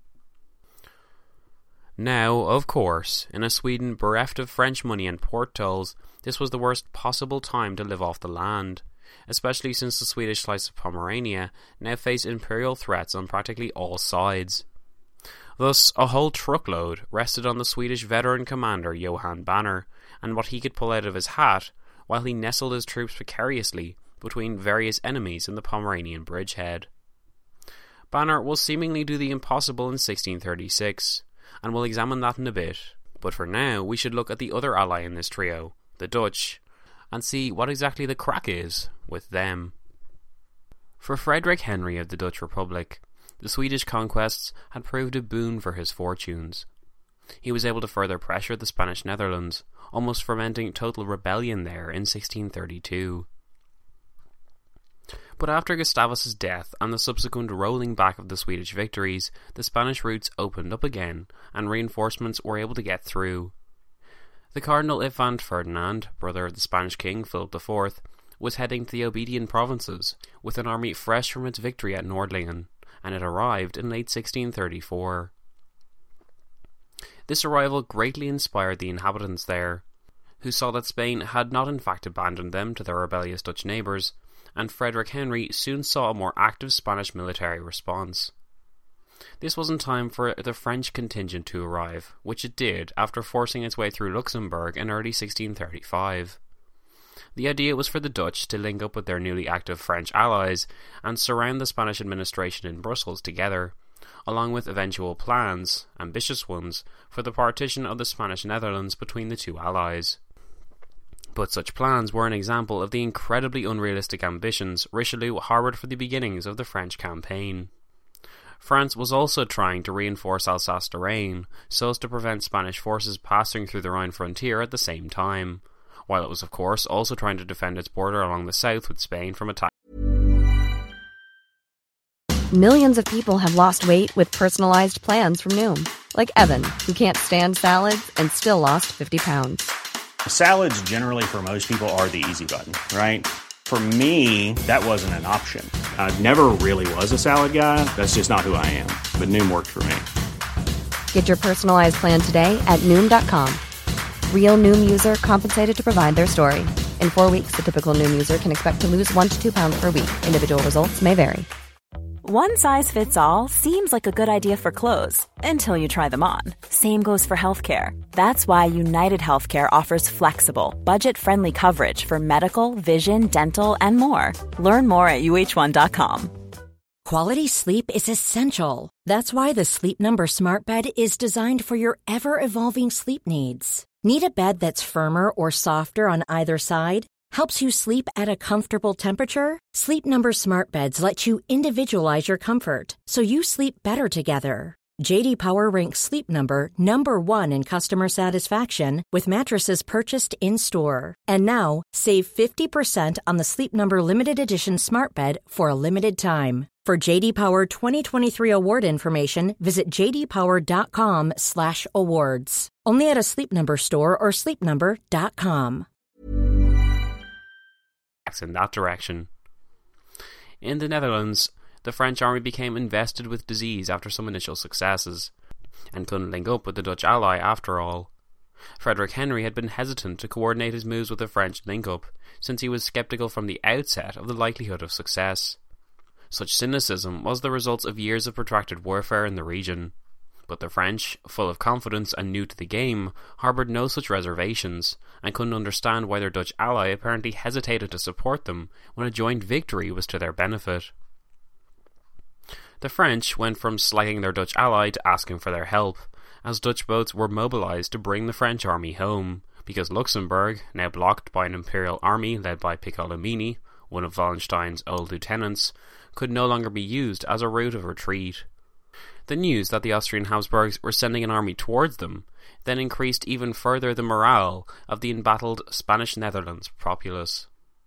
Now, of course, in a Sweden bereft of French money and port tolls, this was the worst possible time to live off the land, especially since the Swedish slice of Pomerania now faced imperial threats on practically all sides. Thus, a whole truckload rested on the Swedish veteran commander Johan Banner, and what he could pull out of his hat, while he nestled his troops precariously between various enemies in the Pomeranian bridgehead. Banner will seemingly do the impossible in sixteen thirty-six, and we'll examine that in a bit, but for now we should look at the other ally in this trio, the Dutch, and see what exactly the crack is with them. For Frederick Henry of the Dutch Republic, the Swedish conquests had proved a boon for his fortunes. He was able to further pressure the Spanish Netherlands, almost fomenting total rebellion there in sixteen thirty-two. But after Gustavus's death and the subsequent rolling back of the Swedish victories, the Spanish routes opened up again, and reinforcements were able to get through. The Cardinal Infant Ferdinand, brother of the Spanish king Philip the Fourth, was heading to the Obedian provinces, with an army fresh from its victory at Nordlingen, and it arrived in late sixteen thirty-four. This arrival greatly inspired the inhabitants there, who saw that Spain had not in fact abandoned them to their rebellious Dutch neighbours, and Frederick Henry soon saw a more active Spanish military response. This was in time for the French contingent to arrive, which it did after forcing its way through Luxembourg in early sixteen thirty-five. The idea was for the Dutch to link up with their newly active French allies and surround the Spanish administration in Brussels together, along with eventual plans, ambitious ones, for the partition of the Spanish Netherlands between the two allies. But such plans were an example of the incredibly unrealistic ambitions Richelieu harboured for the beginnings of the French campaign. France was also trying to reinforce Alsace-Lorraine so as to prevent Spanish forces passing through the Rhine frontier at the same time, while it was of course also trying to defend its border along the south with Spain from attack. Millions of people have lost weight with personalized plans from Noom, like Evan, who can't stand salads and still lost fifty pounds. Salads generally for most people are the easy button, right? For me, that wasn't an option. I never really was a salad guy. That's just not who I am. But Noom worked for me. Get your personalized plan today at Noom dot com. Real Noom user compensated to provide their story. In four weeks, the typical Noom user can expect to lose one to two pounds per week. Individual results may vary. One size fits all seems like a good idea for clothes until you try them on. Same goes for healthcare. That's why United Healthcare offers flexible, budget-friendly coverage for medical, vision, dental, and more. Learn more at U H one dot com. Quality sleep is essential. That's why the Sleep Number Smart Bed is designed for your ever-evolving sleep needs. Need a bed that's firmer or softer on either side? Helps you sleep at a comfortable temperature? Sleep Number Smart Beds let you individualize your comfort, so you sleep better together. J D Power ranks Sleep Number number one in customer satisfaction with mattresses purchased in-store. And now, save fifty percent on the Sleep Number Limited Edition Smart Bed for a limited time. For J D Power twenty twenty-three award information, visit j d power dot com slash awards. Only at a Sleep Number store or sleep number dot com. In that direction. In the Netherlands, the French army became invested with disease after some initial successes, and couldn't link up with the Dutch ally after all. Frederick Henry had been hesitant to coordinate his moves with the French link-up, since he was sceptical from the outset of the likelihood of success. Such cynicism was the result of years of protracted warfare in the region. But the French, full of confidence and new to the game, harboured no such reservations, and couldn't understand why their Dutch ally apparently hesitated to support them when a joint victory was to their benefit. The French went from slighting their Dutch ally to asking for their help, as Dutch boats were mobilised to bring the French army home, because Luxembourg, now blocked by an imperial army led by Piccolomini, one of Wallenstein's old lieutenants, could no longer be used as a route of retreat. The news that the Austrian Habsburgs were sending an army towards them then increased even further the morale of the embattled Spanish Netherlands populace.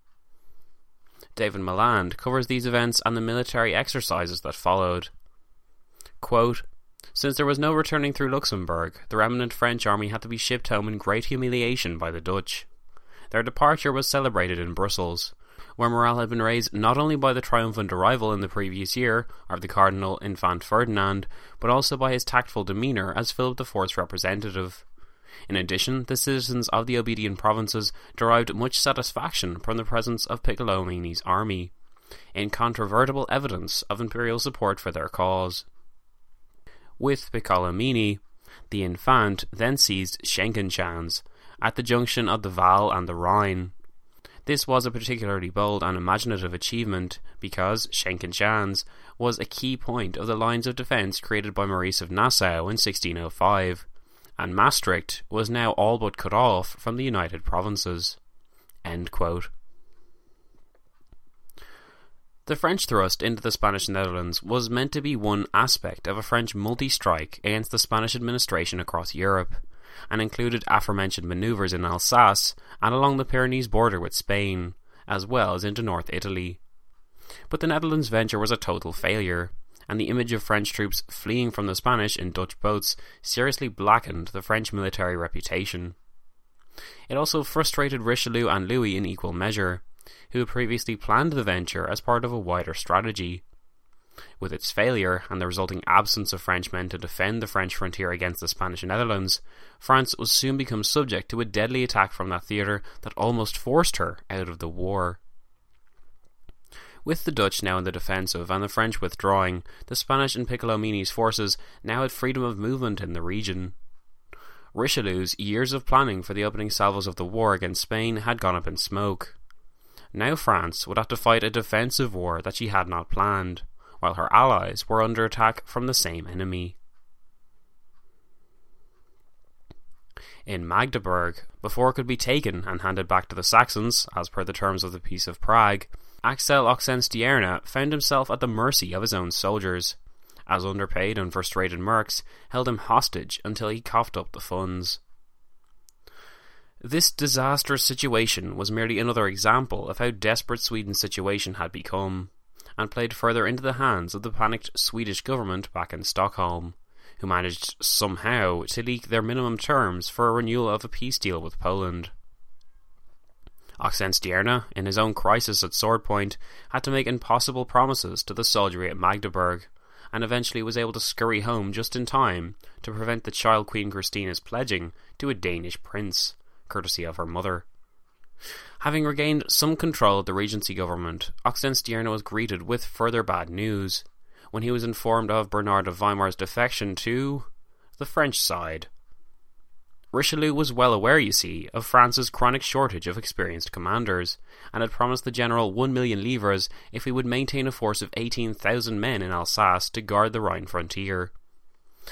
David Milland covers these events and the military exercises that followed. Quote, "Since there was no returning through Luxembourg, the remnant French army had to be shipped home in great humiliation by the Dutch. Their departure was celebrated in Brussels, where morale had been raised not only by the triumphant arrival in the previous year of the Cardinal Infant Ferdinand, but also by his tactful demeanour as Philip the Fourth's representative. In addition, the citizens of the obedient provinces derived much satisfaction from the presence of Piccolomini's army, incontrovertible evidence of imperial support for their cause. With Piccolomini, the Infant then seized Schenkenshands, at the junction of the Waal and the Rhine. This was a particularly bold and imaginative achievement because Schenkenshands was a key point of the lines of defence created by Maurice of Nassau in sixteen oh five, and Maastricht was now all but cut off from the United Provinces." End quote. The French thrust into the Spanish Netherlands was meant to be one aspect of a French multi-strike against the Spanish administration across Europe, and included aforementioned manoeuvres in Alsace and along the Pyrenees border with Spain, as well as into North Italy. But the Netherlands venture was a total failure, and the image of French troops fleeing from the Spanish in Dutch boats seriously blackened the French military reputation. It also frustrated Richelieu and Louis in equal measure, who had previously planned the venture as part of a wider strategy. With its failure and the resulting absence of Frenchmen to defend the French frontier against the Spanish Netherlands, France would soon become subject to a deadly attack from that theatre that almost forced her out of the war. With the Dutch now in the defensive and the French withdrawing, the Spanish and Piccolomini's forces now had freedom of movement in the region. Richelieu's years of planning for the opening salvos of the war against Spain had gone up in smoke. Now France would have to fight a defensive war that she had not planned, while her allies were under attack from the same enemy. In Magdeburg, before it could be taken and handed back to the Saxons, as per the terms of the Peace of Prague, Axel Oxenstierna found himself at the mercy of his own soldiers, as underpaid and frustrated mercs held him hostage until he coughed up the funds. This disastrous situation was merely another example of how desperate Sweden's situation had become, and played further into the hands of the panicked Swedish government back in Stockholm, who managed somehow to leak their minimum terms for a renewal of a peace deal with Poland. Oxenstierna, in his own crisis at sword point, had to make impossible promises to the soldiery at Magdeburg, and eventually was able to scurry home just in time to prevent the child Queen Christina's pledging to a Danish prince, courtesy of her mother. Having regained some control of the Regency government, Oxenstierna was greeted with further bad news, when he was informed of Bernard of Weimar's defection to the French side. Richelieu was well aware, you see, of France's chronic shortage of experienced commanders, and had promised the general one million livres if he would maintain a force of eighteen thousand men in Alsace to guard the Rhine frontier.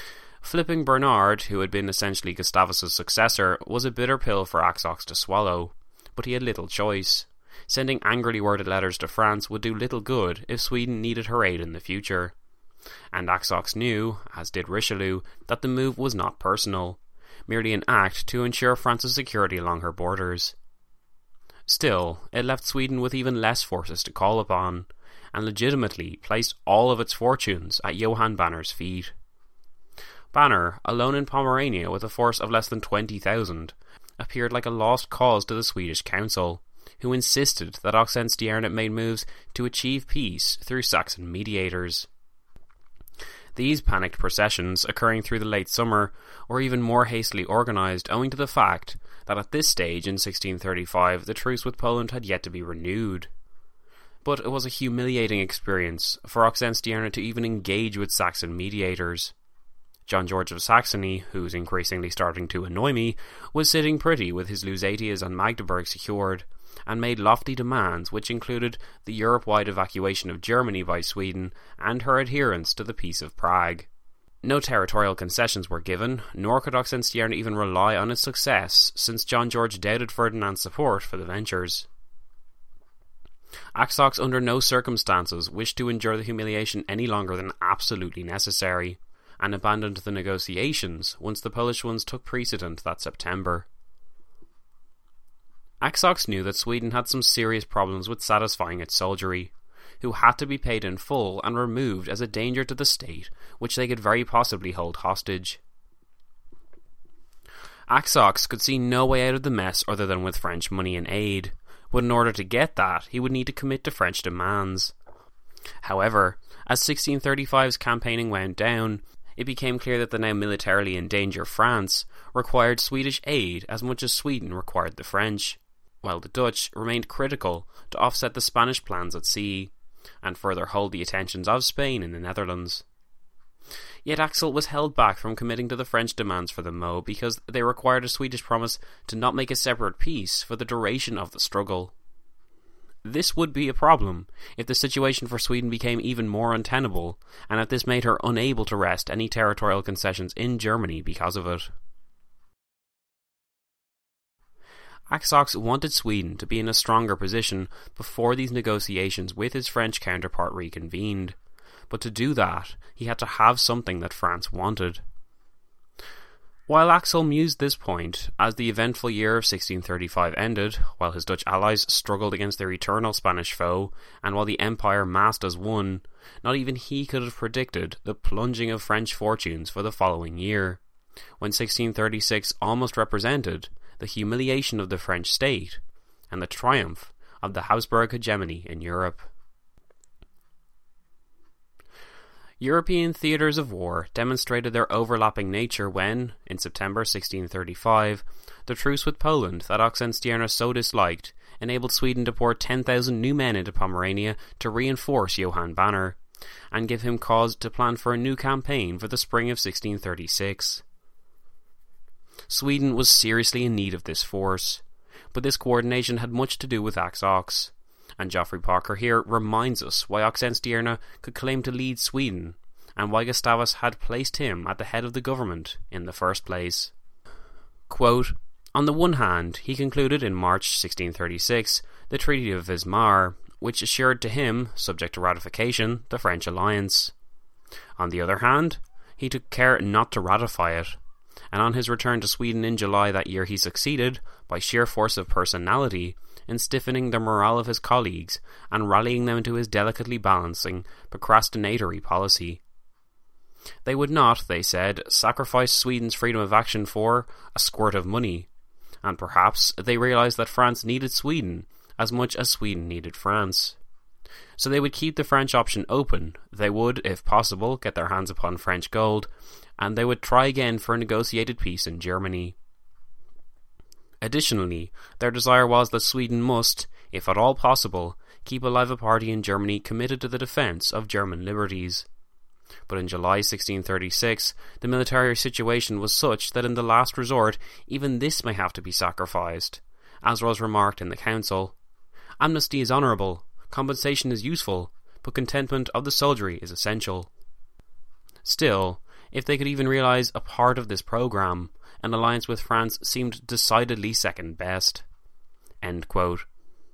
Flipping Bernard, who had been essentially Gustavus' successor, was a bitter pill for Axox to swallow, but he had little choice. Sending angrily worded letters to France would do little good if Sweden needed her aid in the future. And Axox knew, as did Richelieu, that the move was not personal, merely an act to ensure France's security along her borders. Still, it left Sweden with even less forces to call upon, and legitimately placed all of its fortunes at Johann Banner's feet. Banner, alone in Pomerania with a force of less than twenty thousand, appeared like a lost cause to the Swedish council, who insisted that Oxenstierna made moves to achieve peace through Saxon mediators. These panicked processions, occurring through the late summer, were even more hastily organised owing to the fact that at this stage in sixteen thirty-five the truce with Poland had yet to be renewed. But it was a humiliating experience for Oxenstierna to even engage with Saxon mediators. John George of Saxony, who's increasingly starting to annoy me, was sitting pretty with his Lusatias and Magdeburg secured, and made lofty demands which included the Europe-wide evacuation of Germany by Sweden and her adherence to the Peace of Prague. No territorial concessions were given, nor could Oxenstierna even rely on its success, since John George doubted Ferdinand's support for the ventures. Axox under no circumstances wished to endure the humiliation any longer than absolutely necessary, and abandoned the negotiations once the Polish ones took precedent that September. Axox knew that Sweden had some serious problems with satisfying its soldiery, who had to be paid in full and removed as a danger to the state, which they could very possibly hold hostage. Axox could see no way out of the mess other than with French money and aid, but in order to get that, he would need to commit to French demands. However, as sixteen thirty-five's campaigning wound down, it became clear that the now militarily in danger France required Swedish aid as much as Sweden required the French, while the Dutch remained critical to offset the Spanish plans at sea, and further hold the attentions of Spain in the Netherlands. Yet Axel was held back from committing to the French demands for the Meaux because they required a Swedish promise to not make a separate peace for the duration of the struggle. This would be a problem if the situation for Sweden became even more untenable, and if this made her unable to wrest any territorial concessions in Germany because of it. Axox wanted Sweden to be in a stronger position before these negotiations with his French counterpart reconvened, but to do that, he had to have something that France wanted. While Axel mused this point, as the eventful year of sixteen thirty-five ended, while his Dutch allies struggled against their eternal Spanish foe, and while the Empire massed as one, not even he could have predicted the plunging of French fortunes for the following year, when sixteen thirty-six almost represented the humiliation of the French state and the triumph of the Habsburg hegemony in Europe. European theatres of war demonstrated their overlapping nature when, in September sixteen thirty-five, the truce with Poland that Oxenstierna so disliked enabled Sweden to pour ten thousand new men into Pomerania to reinforce Johann Banner, and give him cause to plan for a new campaign for the spring of sixteen thirty-six. Sweden was seriously in need of this force, but this coordination had much to do with Axox, and Geoffrey Parker here reminds us why Oxenstierna could claim to lead Sweden, and why Gustavus had placed him at the head of the government in the first place. Quote, on the one hand, he concluded in March sixteen thirty-six the Treaty of Vismar, which assured to him, subject to ratification, the French alliance. On the other hand, he took care not to ratify it, and on his return to Sweden in July that year he succeeded, by sheer force of personality, in stiffening the morale of his colleagues and rallying them to his delicately balancing, procrastinatory policy. They would not, they said, sacrifice Sweden's freedom of action for a squirt of money, and perhaps they realised that France needed Sweden as much as Sweden needed France. So they would keep the French option open, they would, if possible, get their hands upon French gold, and they would try again for a negotiated peace in Germany. Additionally, their desire was that Sweden must, if at all possible, keep alive a party in Germany committed to the defence of German liberties. But in July sixteen thirty-six, the military situation was such that in the last resort, even this may have to be sacrificed. As was remarked in the council, amnesty is honourable, compensation is useful, but contentment of the soldiery is essential. Still, If they could even realise a part of this programme, an alliance with France seemed decidedly second best. End quote.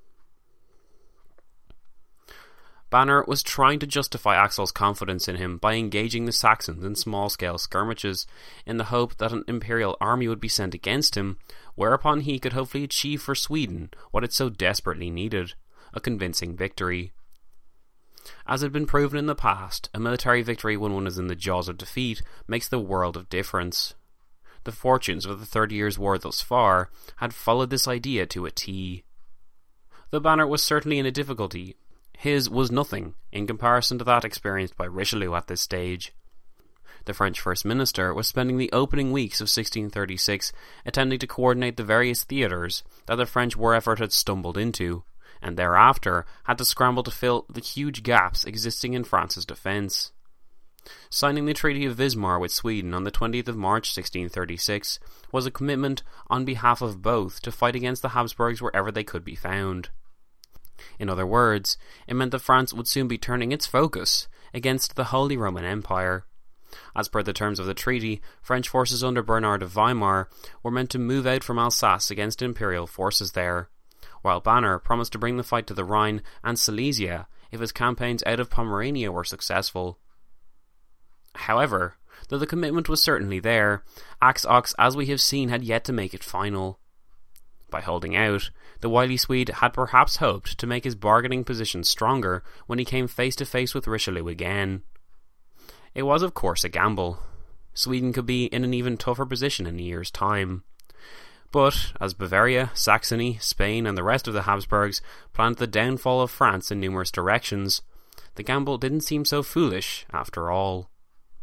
Banner was trying to justify Axel's confidence in him by engaging the Saxons in small-scale skirmishes, in the hope that an imperial army would be sent against him, whereupon he could hopefully achieve for Sweden what it so desperately needed, a convincing victory. As had been proven in the past, a military victory when one is in the jaws of defeat makes the world of difference. The fortunes of the Thirty Years' War thus far had followed this idea to a T. Though Banner was certainly in a difficulty, his was nothing in comparison to that experienced by Richelieu at this stage. The French First Minister was spending the opening weeks of sixteen thirty-six attempting to coordinate the various theatres that the French war effort had stumbled into, and thereafter had to scramble to fill the huge gaps existing in France's defence. Signing the Treaty of Vismar with Sweden on the twentieth of March sixteen thirty-six was a commitment on behalf of both to fight against the Habsburgs wherever they could be found. In other words, it meant that France would soon be turning its focus against the Holy Roman Empire. As per the terms of the treaty, French forces under Bernard of Weimar were meant to move out from Alsace against imperial forces there, while Banner promised to bring the fight to the Rhine and Silesia if his campaigns out of Pomerania were successful. However, though the commitment was certainly there, Axox, as we have seen, had yet to make it final. By holding out, the wily Swede had perhaps hoped to make his bargaining position stronger when he came face to face with Richelieu again. It was of course a gamble. Sweden could be in an even tougher position in a year's time. But, as Bavaria, Saxony, Spain and the rest of the Habsburgs planned the downfall of France in numerous directions, the gamble didn't seem so foolish after all.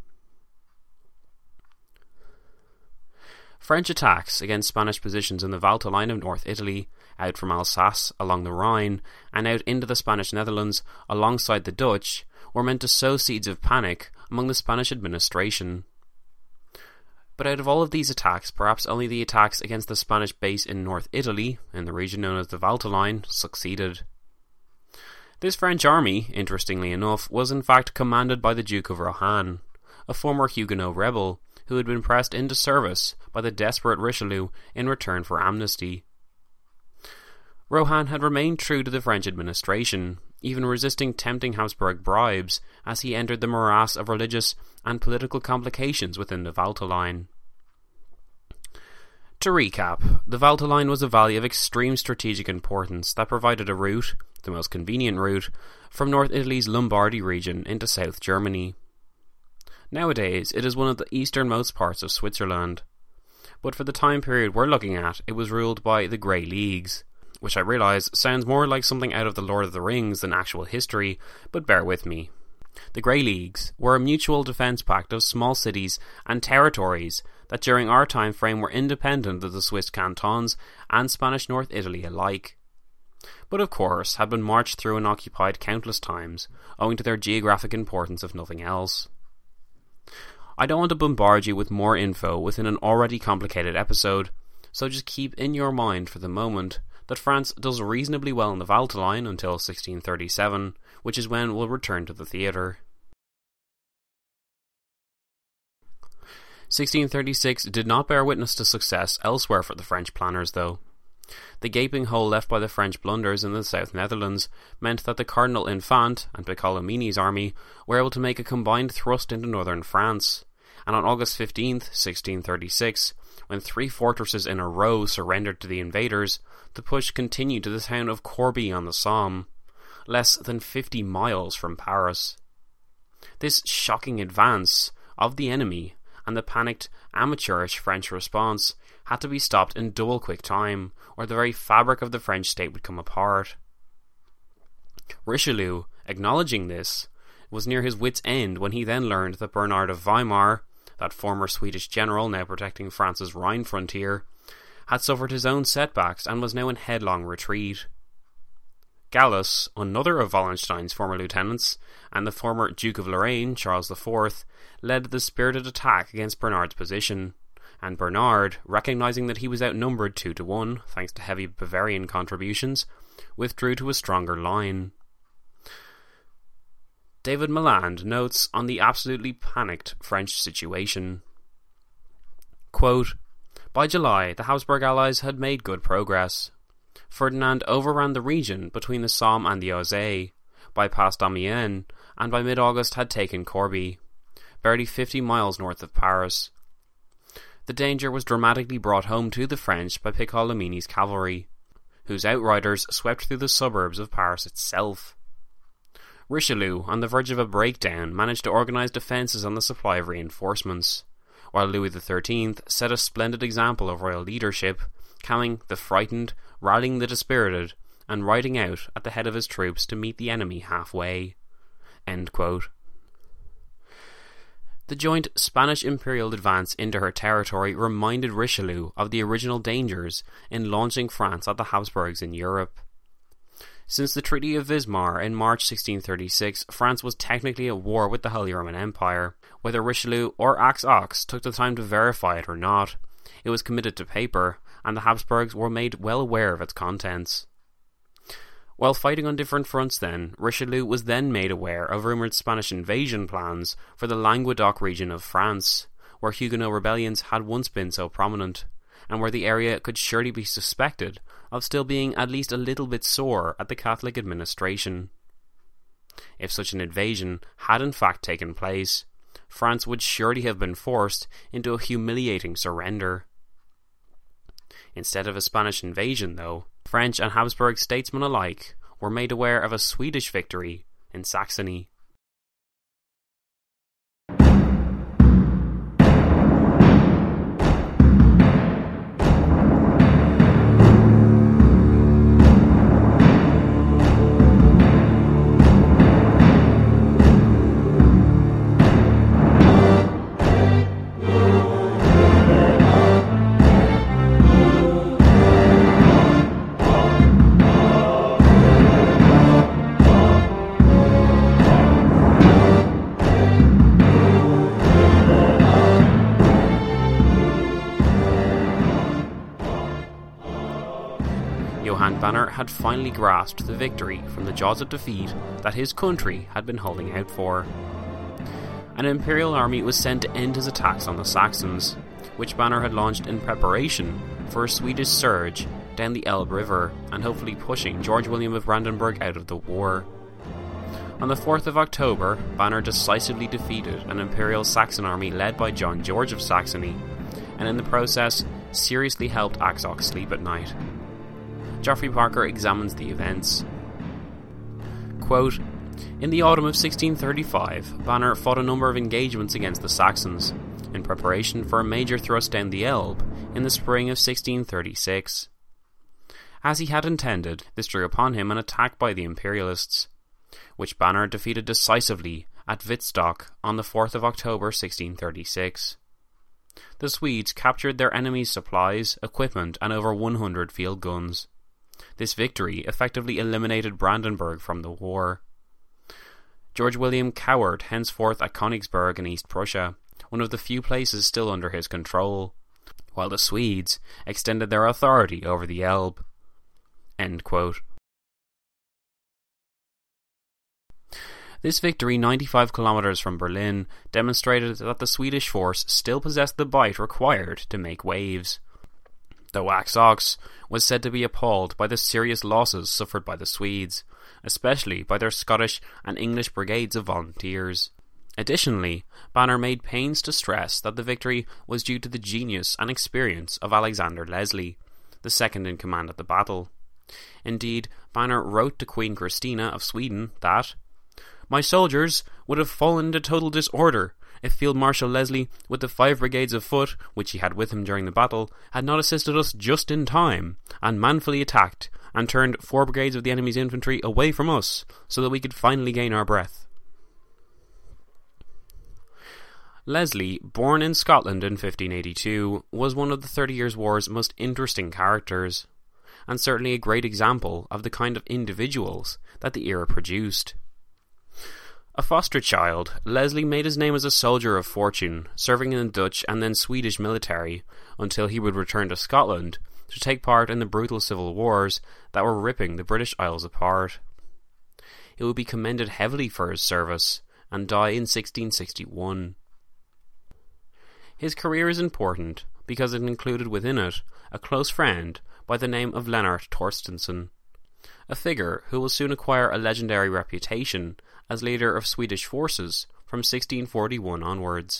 French attacks against Spanish positions in the Valtelline of North Italy, out from Alsace along the Rhine, and out into the Spanish Netherlands alongside the Dutch, were meant to sow seeds of panic among the Spanish administration. But out of all of these attacks, perhaps only the attacks against the Spanish base in North Italy, in the region known as the Valtelline, succeeded. This French army, interestingly enough, was in fact commanded by the Duke of Rohan, a former Huguenot rebel, who had been pressed into service by the desperate Richelieu in return for amnesty. Rohan had remained true to the French administration, even resisting tempting Habsburg bribes as he entered the morass of religious and political complications within the Valtelline. To recap, the Valtelline was a valley of extreme strategic importance that provided a route, the most convenient route, from North Italy's Lombardy region into South Germany. Nowadays, it is one of the easternmost parts of Switzerland, but for the time period we're looking at, it was ruled by the Grey Leagues, which I realise sounds more like something out of the Lord of the Rings than actual history, but bear with me. The Grey Leagues were a mutual defence pact of small cities and territories that during our time frame were independent of the Swiss cantons and Spanish North Italy alike, but of course had been marched through and occupied countless times, owing to their geographic importance if nothing else. I don't want to bombard you with more info within an already complicated episode, so just keep in your mind for the moment that France does reasonably well in the Valtelline until sixteen thirty-seven, which is when we'll return to the theatre. sixteen thirty-six did not bear witness to success elsewhere for the French planners, though. The gaping hole left by the French blunders in the South Netherlands meant that the Cardinal Infant and Piccolomini's army were able to make a combined thrust into northern France, and on August fifteenth, sixteen thirty-six, when three fortresses in a row surrendered to the invaders, the push continued to the town of Corbie on the Somme, less than fifty miles from Paris. This shocking advance of the enemy and the panicked, amateurish French response had to be stopped in double quick time, or the very fabric of the French state would come apart. Richelieu, acknowledging this, was near his wits' end when he then learned that Bernard of Weimar, that former Swedish general now protecting France's Rhine frontier, had suffered his own setbacks and was now in headlong retreat. Gallus, another of Wallenstein's former lieutenants, and the former Duke of Lorraine, Charles the Fourth, led the spirited attack against Bernard's position, and Bernard, recognising that he was outnumbered two to one, thanks to heavy Bavarian contributions, withdrew to a stronger line. David Milland notes on the absolutely panicked French situation. Quote, "By July, the Habsburg allies had made good progress. Ferdinand overran the region between the Somme and the Oise, bypassed Amiens, and by mid-August had taken Corbie, barely fifty miles north of Paris. The danger was dramatically brought home to the French by Piccolomini's cavalry, whose outriders swept through the suburbs of Paris itself. Richelieu, on the verge of a breakdown, managed to organise defences on the supply of reinforcements, while Louis the Thirteenth set a splendid example of royal leadership, calming the frightened, rallying the dispirited, and riding out at the head of his troops to meet the enemy halfway." End quote. The joint Spanish imperial advance into her territory reminded Richelieu of the original dangers in launching France at the Habsburgs in Europe. Since the Treaty of Vismar in March sixteen thirty-six, France was technically at war with the Holy Roman Empire. Whether Richelieu or Axe-Ox took the time to verify it or not, it was committed to paper, and the Habsburgs were made well aware of its contents. While fighting on different fronts then, Richelieu was then made aware of rumoured Spanish invasion plans for the Languedoc region of France, where Huguenot rebellions had once been so prominent, and where the area could surely be suspected of still being at least a little bit sore at the Catholic administration. If such an invasion had in fact taken place, France would surely have been forced into a humiliating surrender. Instead of a Spanish invasion, though, French and Habsburg statesmen alike were made aware of a Swedish victory in Saxony. Johann Banner had finally grasped the victory from the jaws of defeat that his country had been holding out for. An imperial army was sent to end his attacks on the Saxons, which Banner had launched in preparation for a Swedish surge down the Elbe River and hopefully pushing George William of Brandenburg out of the war. On the fourth of October, Banner decisively defeated an imperial Saxon army led by John George of Saxony, and in the process seriously helped Axe-Ox sleep at night. Geoffrey Parker examines the events. Quote, "In the autumn of sixteen thirty-five, Banner fought a number of engagements against the Saxons, in preparation for a major thrust down the Elbe in the spring of sixteen thirty-six. As he had intended, this drew upon him an attack by the Imperialists, which Banner defeated decisively at Wittstock on the fourth of October sixteen thirty-six. The Swedes captured their enemy's supplies, equipment, and over one hundred field guns. This victory effectively eliminated Brandenburg from the war. George William cowered henceforth at Königsberg in East Prussia, one of the few places still under his control, while the Swedes extended their authority over the Elbe." End quote. This victory, ninety-five kilometres from Berlin, demonstrated that the Swedish force still possessed the bite required to make waves, though Axe-Ox was said to be appalled by the serious losses suffered by the Swedes, especially by their Scottish and English brigades of volunteers. Additionally, Banner made pains to stress that the victory was due to the genius and experience of Alexander Leslie, the second in command at the battle. Indeed, Banner wrote to Queen Christina of Sweden that, "My soldiers would have fallen into total disorder if Field Marshal Leslie, with the five brigades of foot, which he had with him during the battle, had not assisted us just in time, and manfully attacked, and turned four brigades of the enemy's infantry away from us, so that we could finally gain our breath." Leslie, born in Scotland in fifteen eighty-two, was one of the Thirty Years' War's most interesting characters, and certainly a great example of the kind of individuals that the era produced. A foster child, Leslie made his name as a soldier of fortune, serving in the Dutch and then Swedish military, until he would return to Scotland to take part in the brutal civil wars that were ripping the British Isles apart. he would be commended heavily for his service and die in sixteen sixty-one. His career is important because it included within it a close friend by the name of Lennart Torstensson, a figure who will soon acquire a legendary reputation as leader of Swedish forces from sixteen forty-one onwards.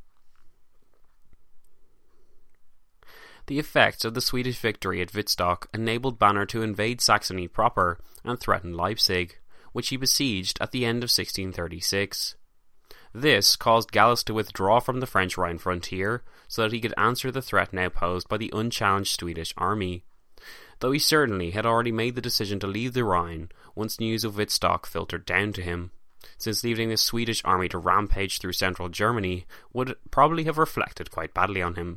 The effects of the Swedish victory at Wittstock enabled Banner to invade Saxony proper and threaten Leipzig, which he besieged at the end of sixteen thirty-six. This caused Gallus to withdraw from the French Rhine frontier so that he could answer the threat now posed by the unchallenged Swedish army, though he certainly had already made the decision to leave the Rhine once news of Wittstock filtered down to him, since leaving the Swedish army to rampage through central Germany would probably have reflected quite badly on him.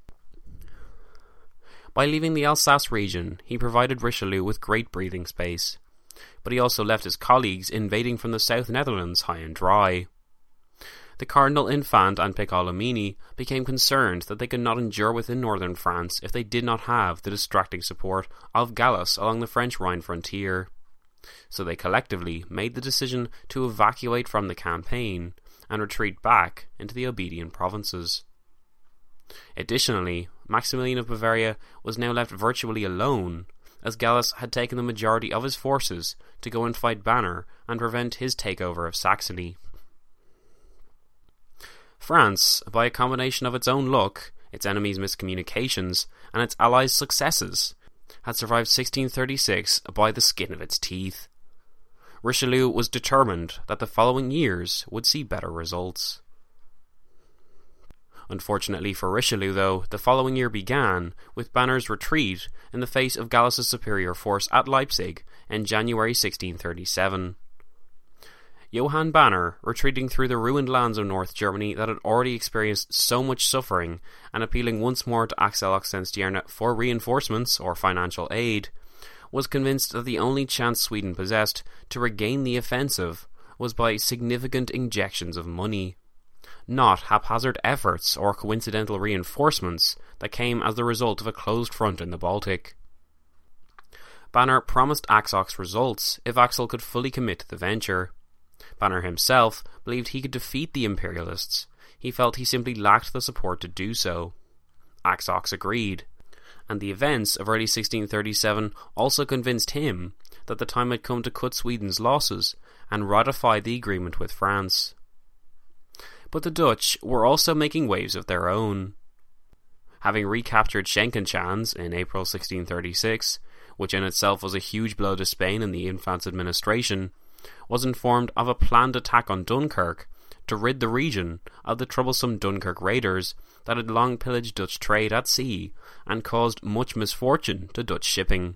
By leaving the Alsace region, he provided Richelieu with great breathing space, but he also left his colleagues invading from the South Netherlands high and dry. The Cardinal Infant and Piccolomini became concerned that they could not endure within northern France if they did not have the distracting support of Gallus along the French Rhine frontier. So they collectively made the decision to evacuate from the campaign and retreat back into the obedient provinces. Additionally, Maximilian of Bavaria was now left virtually alone, as Gallus had taken the majority of his forces to go and fight Banner and prevent his takeover of Saxony. France, by a combination of its own luck, its enemies' miscommunications, and its allies' successes, had survived sixteen thirty-six by the skin of its teeth. Richelieu was determined that the following years would see better results. Unfortunately for Richelieu, though, the following year began with Banner's retreat in the face of Gallus's superior force at Leipzig in January sixteen thirty-seven. Johann Banner, retreating through the ruined lands of North Germany that had already experienced so much suffering, and appealing once more to Axel Oxenstierna for reinforcements or financial aid, was convinced that the only chance Sweden possessed to regain the offensive was by significant injections of money, not haphazard efforts or coincidental reinforcements that came as the result of a closed front in the Baltic. Banner promised Axox results if Axel could fully commit to the venture. Banner himself believed he could defeat the Imperialists. He felt he simply lacked the support to do so. Axox agreed, and the events of early sixteen thirty-seven also convinced him that the time had come to cut Sweden's losses and ratify the agreement with France. But the Dutch were also making waves of their own. Having recaptured Schenkenshands in April sixteen thirty-six, which in itself was a huge blow to Spain and the Infant's administration, was informed of a planned attack on Dunkirk to rid the region of the troublesome Dunkirk raiders that had long pillaged Dutch trade at sea and caused much misfortune to Dutch shipping.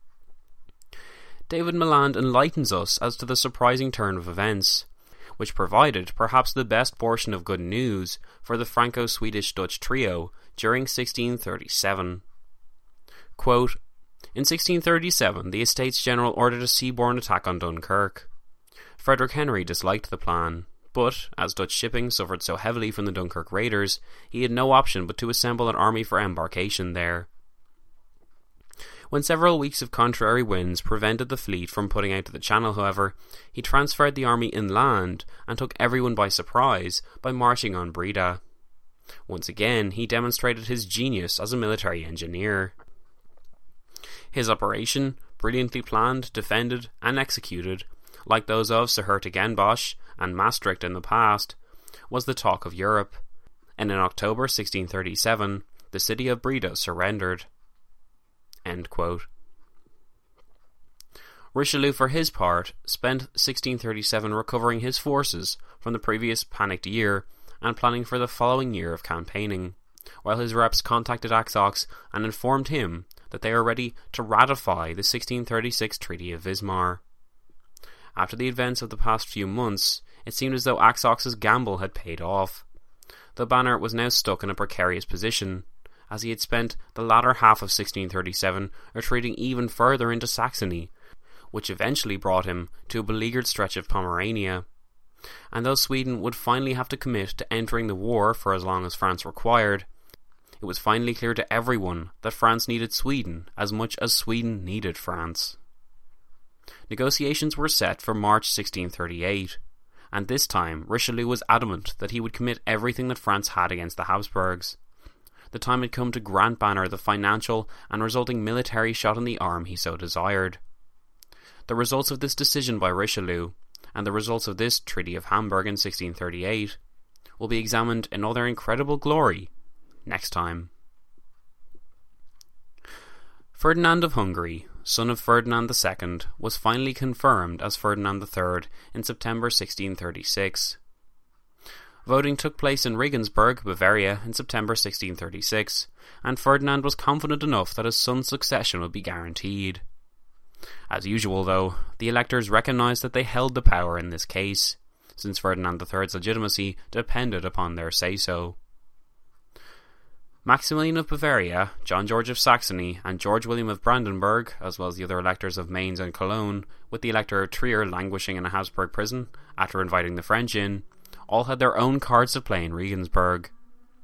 David Milland enlightens us as to the surprising turn of events, which provided perhaps the best portion of good news for the Franco-Swedish-Dutch trio during sixteen thirty-seven. Quote, in sixteen thirty-seven, the Estates General ordered a seaborne attack on Dunkirk. Frederick Henry disliked the plan, but, as Dutch shipping suffered so heavily from the Dunkirk raiders, he had no option but to assemble an army for embarkation there. When several weeks of contrary winds prevented the fleet from putting out to the Channel, however, he transferred the army inland and took everyone by surprise by marching on Breda. Once again, he demonstrated his genius as a military engineer. His operation, brilliantly planned, defended, and executed, like those of Sir Hertog-Bosch and Maastricht in the past, was the talk of Europe, and in October sixteen thirty-seven, the city of Breda surrendered. End quote. Richelieu, for his part, spent sixteen thirty-seven recovering his forces from the previous panicked year and planning for the following year of campaigning, while his reps contacted Axox and informed him that they are ready to ratify the sixteen thirty-six Treaty of Vismar. After the events of the past few months, it seemed as though Axox's gamble had paid off. The Banner was now stuck in a precarious position, as he had spent the latter half of sixteen thirty-seven retreating even further into Saxony, which eventually brought him to a beleaguered stretch of Pomerania. And though Sweden would finally have to commit to entering the war for as long as France required, it was finally clear to everyone that France needed Sweden as much as Sweden needed France. Negotiations were set for March sixteen thirty-eight, and this time Richelieu was adamant that he would commit everything that France had against the Habsburgs. The time had come to grant Banner the financial and resulting military shot in the arm he so desired. The results of this decision by Richelieu, and the results of this Treaty of Hamburg in sixteen thirty-eight, will be examined in all their incredible glory next time. Ferdinand of Hungary, son of Ferdinand the Second, was finally confirmed as Ferdinand the Third in September sixteen thirty-six. Voting took place in Regensburg, Bavaria, in September sixteen thirty-six, and Ferdinand was confident enough that his son's succession would be guaranteed. As usual, though, the electors recognised that they held the power in this case, since Ferdinand the Third's legitimacy depended upon their say-so. Maximilian of Bavaria, John George of Saxony, and George William of Brandenburg, as well as the other electors of Mainz and Cologne, with the elector of Trier languishing in a Habsburg prison after inviting the French in, all had their own cards to play in Regensburg.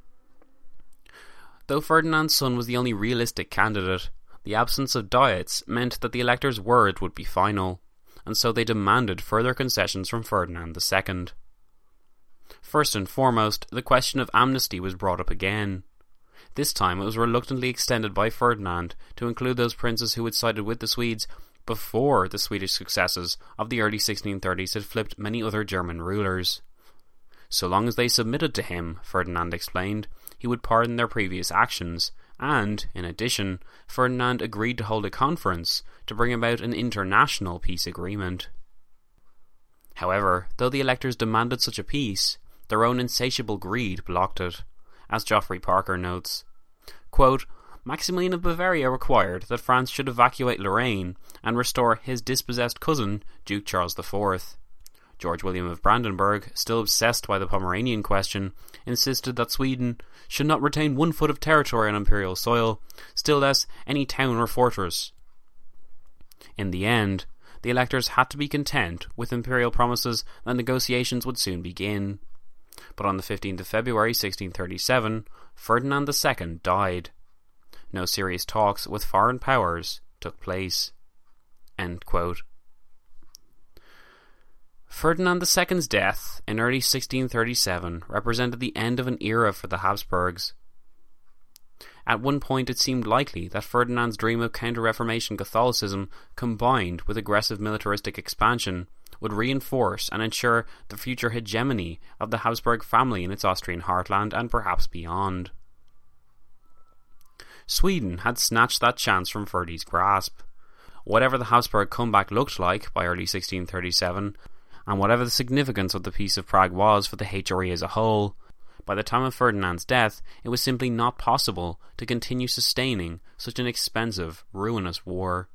Though Ferdinand's son was the only realistic candidate, the absence of diets meant that the electors' word would be final, and so they demanded further concessions from Ferdinand the Second. First and foremost, the question of amnesty was brought up again. This time it was reluctantly extended by Ferdinand to include those princes who had sided with the Swedes before the Swedish successes of the early sixteen thirties had flipped many other German rulers. So long as they submitted to him, Ferdinand explained, he would pardon their previous actions, and, in addition, Ferdinand agreed to hold a conference to bring about an international peace agreement. However, though the electors demanded such a peace, their own insatiable greed blocked it, as Geoffrey Parker notes. Quote, Maximilian of Bavaria required that France should evacuate Lorraine and restore his dispossessed cousin, Duke Charles the Fourth. George William of Brandenburg, still obsessed by the Pomeranian question, insisted that Sweden should not retain one foot of territory on imperial soil, still less any town or fortress. In the end, the electors had to be content with imperial promises that negotiations would soon begin. But on the fifteenth of February sixteen thirty-seven, Ferdinand the Second died. No serious talks with foreign powers took place. End quote. Ferdinand the Second's death in early sixteen thirty-seven represented the end of an era for the Habsburgs. At one point it seemed likely that Ferdinand's dream of Counter-Reformation Catholicism combined with aggressive militaristic expansion would reinforce and ensure the future hegemony of the Habsburg family in its Austrian heartland and perhaps beyond. Sweden had snatched that chance from Ferdy's grasp. Whatever the Habsburg comeback looked like by early sixteen thirty-seven, and whatever the significance of the Peace of Prague was for the H R E as a whole, by the time of Ferdinand's death it was simply not possible to continue sustaining such an expensive, ruinous war.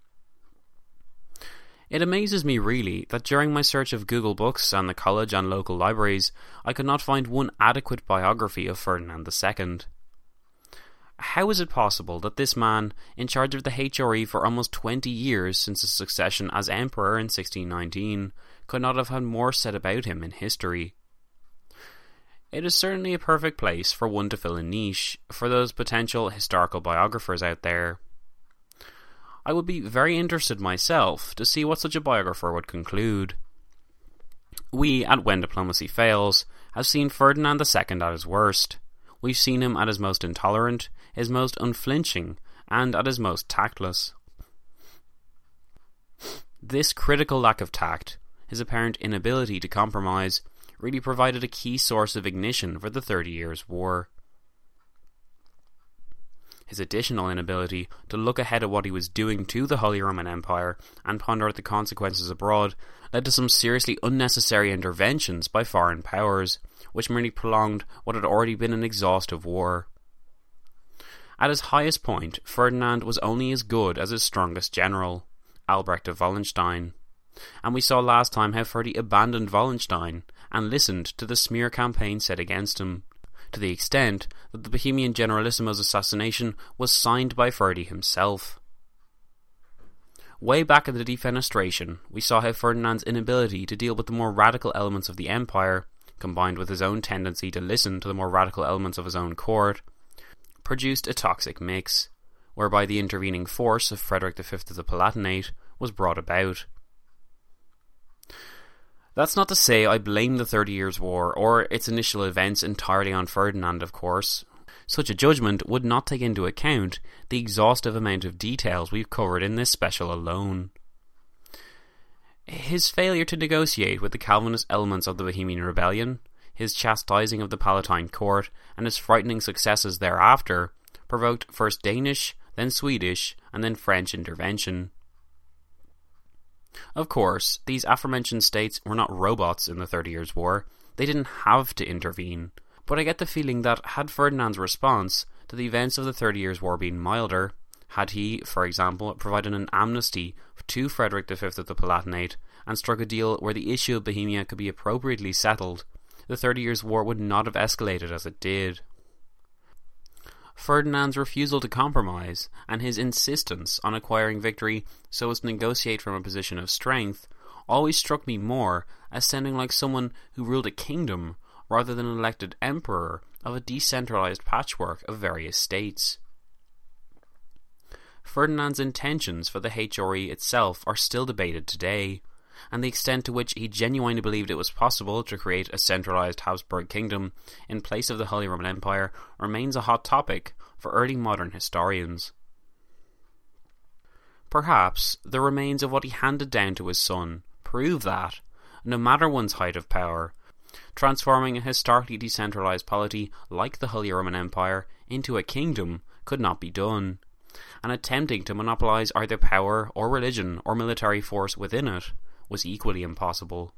It amazes me really that during my search of Google Books and the college and local libraries I could not find one adequate biography of Ferdinand the Second. How is it possible that this man, in charge of the H R E for almost twenty years since his succession as emperor in sixteen nineteen, could not have had more said about him in history? It is certainly a perfect place for one to fill a niche for those potential historical biographers out there. I would be very interested myself to see what such a biographer would conclude. We, at When Diplomacy Fails, have seen Ferdinand the Second at his worst. We've seen him at his most intolerant, his most unflinching, and at his most tactless. This critical lack of tact, his apparent inability to compromise, really provided a key source of ignition for the Thirty Years' War. His additional inability to look ahead at what he was doing to the Holy Roman Empire and ponder at the consequences abroad led to some seriously unnecessary interventions by foreign powers, which merely prolonged what had already been an exhaustive war. At his highest point, Ferdinand was only as good as his strongest general, Albrecht of Wallenstein, and we saw last time how Ferdy abandoned Wallenstein and listened to the smear campaign set against him, to the extent that the Bohemian Generalissimo's assassination was signed by Ferdy himself. Way back in the Defenestration, we saw how Ferdinand's inability to deal with the more radical elements of the empire, combined with his own tendency to listen to the more radical elements of his own court, produced a toxic mix, whereby the intervening force of Frederick the Fifth of the Palatinate was brought about. That's not to say I blame the Thirty Years' War or its initial events entirely on Ferdinand, of course. Such a judgment would not take into account the exhaustive amount of details we've covered in this special alone. His failure to negotiate with the Calvinist elements of the Bohemian Rebellion, his chastising of the Palatine court, and his frightening successes thereafter provoked first Danish, then Swedish, and then French intervention. Of course, these aforementioned states were not robots in the Thirty Years' War. They didn't have to intervene. But I get the feeling that had Ferdinand's response to the events of the Thirty Years' War been milder, had he, for example, provided an amnesty to Frederick the Fifth of the Palatinate and struck a deal where the issue of Bohemia could be appropriately settled, the Thirty Years' War would not have escalated as it did. Ferdinand's refusal to compromise, and his insistence on acquiring victory so as to negotiate from a position of strength, always struck me more as sounding like someone who ruled a kingdom rather than an elected emperor of a decentralized patchwork of various states. Ferdinand's intentions for the H R E itself are still debated today, and the extent to which he genuinely believed it was possible to create a centralized Habsburg kingdom in place of the Holy Roman Empire remains a hot topic for early modern historians. Perhaps the remains of what he handed down to his son prove that, no matter one's height of power, transforming a historically decentralized polity like the Holy Roman Empire into a kingdom could not be done, and attempting to monopolize either power or religion or military force within it was equally impossible.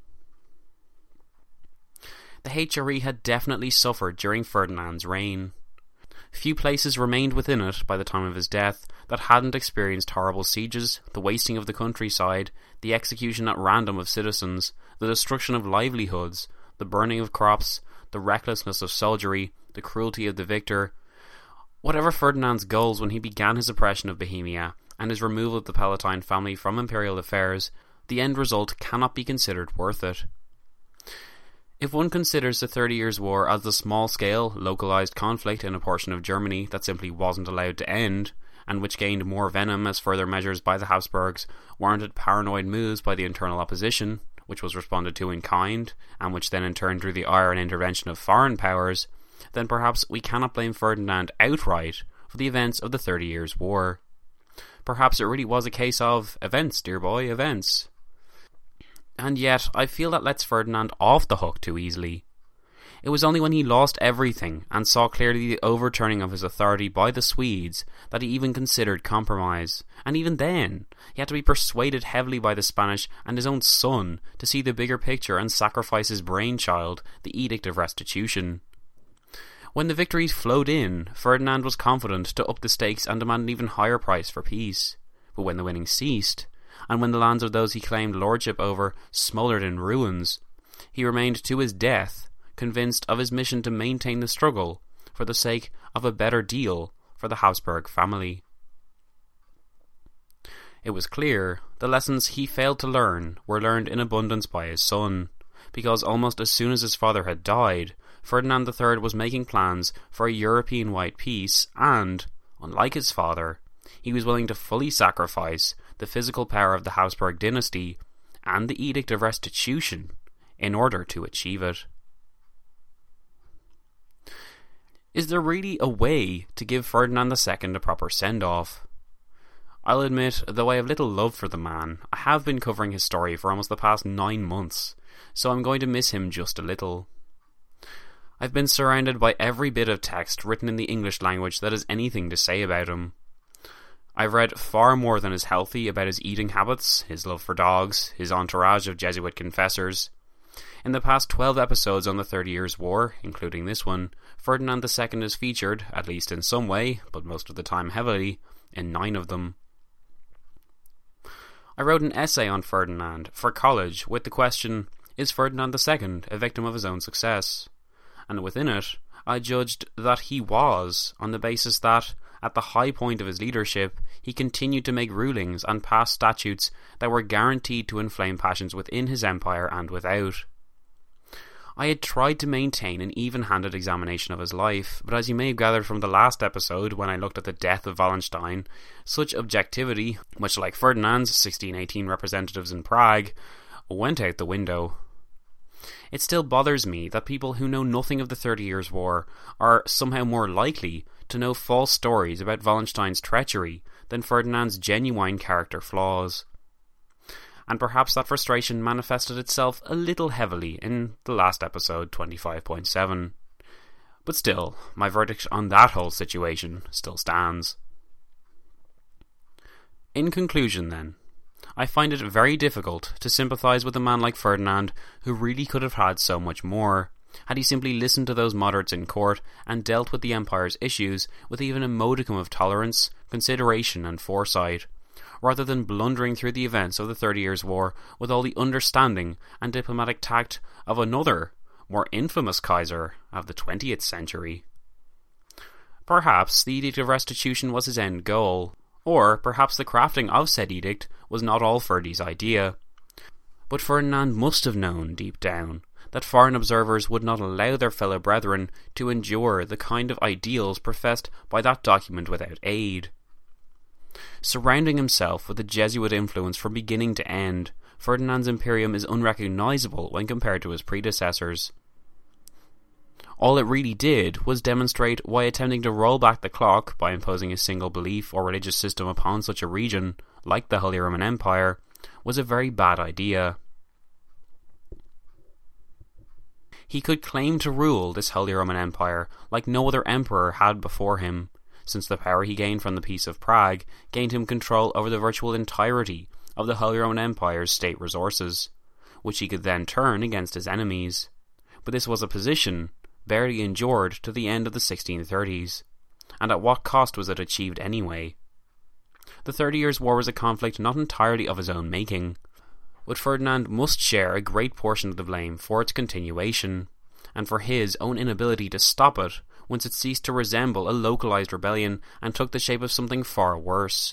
The H R E had definitely suffered during Ferdinand's reign. Few places remained within it by the time of his death that hadn't experienced horrible sieges, the wasting of the countryside, the execution at random of citizens, the destruction of livelihoods, the burning of crops, the recklessness of soldiery, the cruelty of the victor. Whatever Ferdinand's goals when he began his oppression of Bohemia and his removal of the Palatine family from imperial affairs, the end result cannot be considered worth it. If one considers the Thirty Years' War as the small-scale, localized conflict in a portion of Germany that simply wasn't allowed to end, and which gained more venom as further measures by the Habsburgs warranted paranoid moves by the internal opposition, which was responded to in kind, and which then in turn drew the ire and intervention of foreign powers, then perhaps we cannot blame Ferdinand outright for the events of the Thirty Years' War. Perhaps it really was a case of events, dear boy, events. And yet, I feel that lets Ferdinand off the hook too easily. It was only when he lost everything and saw clearly the overturning of his authority by the Swedes that he even considered compromise, and even then, he had to be persuaded heavily by the Spanish and his own son to see the bigger picture and sacrifice his brainchild, the Edict of Restitution. When the victories flowed in, Ferdinand was confident to up the stakes and demand an even higher price for peace. But when the winning ceased, and when the lands of those he claimed lordship over smouldered in ruins, he remained to his death convinced of his mission to maintain the struggle for the sake of a better deal for the Habsburg family. It was clear the lessons he failed to learn were learned in abundance by his son, because almost as soon as his father had died, Ferdinand the Third was making plans for a European-wide peace and, unlike his father, he was willing to fully sacrifice the physical power of the Habsburg dynasty and the Edict of Restitution in order to achieve it. Is there really a way to give Ferdinand the Second a proper send-off? I'll admit, though I have little love for the man, I have been covering his story for almost the past nine months, so I'm going to miss him just a little. I've been surrounded by every bit of text written in the English language that has anything to say about him. I've read far more than is healthy about his eating habits, his love for dogs, his entourage of Jesuit confessors. In the past twelve episodes on the Thirty Years' War, including this one, Ferdinand the Second is featured, at least in some way, but most of the time heavily, in nine of them. I wrote an essay on Ferdinand for college with the question, is Ferdinand the Second a victim of his own success? And within it, I judged that he was, on the basis that, at the high point of his leadership, he continued to make rulings and pass statutes that were guaranteed to inflame passions within his empire and without. I had tried to maintain an even-handed examination of his life, but as you may have gathered from the last episode when I looked at the death of Wallenstein, such objectivity, much like Ferdinand's sixteen eighteen representatives in Prague, went out the window. It still bothers me that people who know nothing of the Thirty Years' War are somehow more likely to know false stories about Wallenstein's treachery than Ferdinand's genuine character flaws. And perhaps that frustration manifested itself a little heavily in the last episode, twenty-five point seven. But still, my verdict on that whole situation still stands. In conclusion then, I find it very difficult to sympathise with a man like Ferdinand who really could have had so much more, had he simply listened to those moderates in court and dealt with the Empire's issues with even a modicum of tolerance, consideration and foresight, rather than blundering through the events of the Thirty Years' War with all the understanding and diplomatic tact of another, more infamous Kaiser of the twentieth century. Perhaps the Edict of Restitution was his end goal, or perhaps the crafting of said edict was not all Ferdy's idea. But Ferdinand must have known deep down that foreign observers would not allow their fellow brethren to endure the kind of ideals professed by that document without aid. Surrounding himself with a Jesuit influence from beginning to end, Ferdinand's imperium is unrecognisable when compared to his predecessors. All it really did was demonstrate why attempting to roll back the clock by imposing a single belief or religious system upon such a region, like the Holy Roman Empire, was a very bad idea. He could claim to rule this Holy Roman Empire like no other emperor had before him, since the power he gained from the Peace of Prague gained him control over the virtual entirety of the Holy Roman Empire's state resources, which he could then turn against his enemies. But this was a position barely endured to the end of the sixteen thirties, and at what cost was it achieved anyway? The Thirty Years' War was a conflict not entirely of his own making, but Ferdinand must share a great portion of the blame for its continuation, and for his own inability to stop it once it ceased to resemble a localized rebellion and took the shape of something far worse.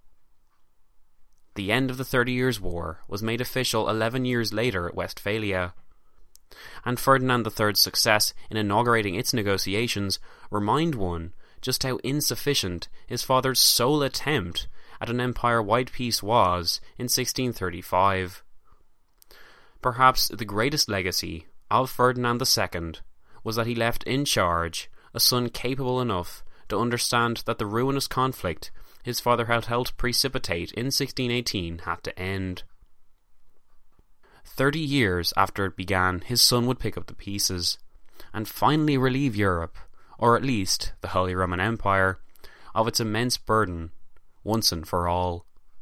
The end of the Thirty Years' War was made official eleven years later at Westphalia, and Ferdinand the Third's success in inaugurating its negotiations remind one just how insufficient his father's sole attempt at an empire-wide peace was in sixteen thirty-five. Perhaps the greatest legacy of Ferdinand the Second was that he left in charge a son capable enough to understand that the ruinous conflict his father had helped precipitate in sixteen eighteen had to end. Thirty years after it began, his son would pick up the pieces and finally relieve Europe, or at least the Holy Roman Empire, of its immense burden once and for all.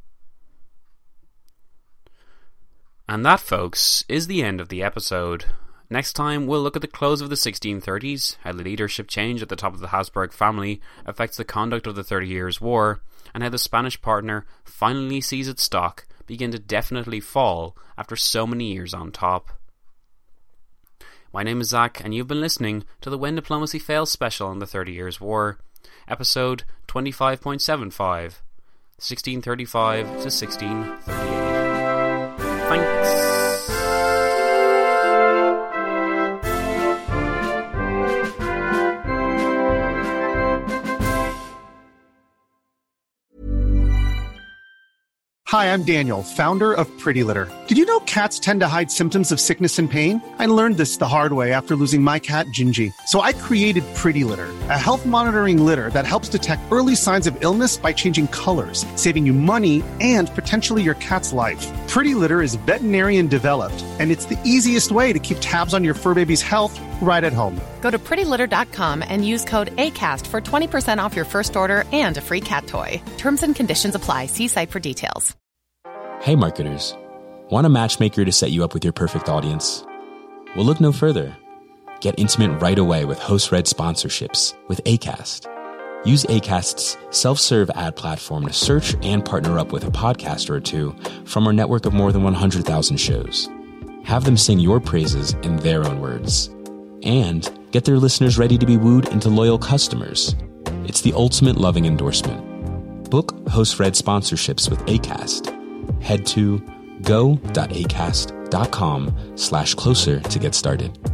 And that, folks, is the end of the episode. Next time, we'll look at the close of the sixteen thirties, how the leadership change at the top of the Habsburg family affects the conduct of the Thirty Years' War, and how the Spanish partner finally sees its stock begin to definitely fall after so many years on top. My name is Zach, and you've been listening to the When Diplomacy Fails special on the Thirty Years' War, episode twenty-five point seven five, sixteen thirty-five to sixteen thirty-eight. Thanks. Hi, I'm Daniel, founder of Pretty Litter. Did you know cats tend to hide symptoms of sickness and pain? I learned this the hard way after losing my cat, Gingy. So I created Pretty Litter, a health monitoring litter that helps detect early signs of illness by changing colors, saving you money and potentially your cat's life. Pretty Litter is veterinarian developed, and it's the easiest way to keep tabs on your fur baby's health right at home. Go to pretty litter dot com and use code ACAST for twenty percent off your first order and a free cat toy. Terms and conditions apply. See site for details. Hey marketers, want a matchmaker to set you up with your perfect audience? Well, look no further. Get intimate right away with host-read sponsorships with Acast. Use Acast's self-serve ad platform to search and partner up with a podcaster or two from our network of more than one hundred thousand shows. Have them sing your praises in their own words. And get their listeners ready to be wooed into loyal customers. It's the ultimate loving endorsement. Book host-read sponsorships with Acast. Head to go.acast.com slash closer to get started.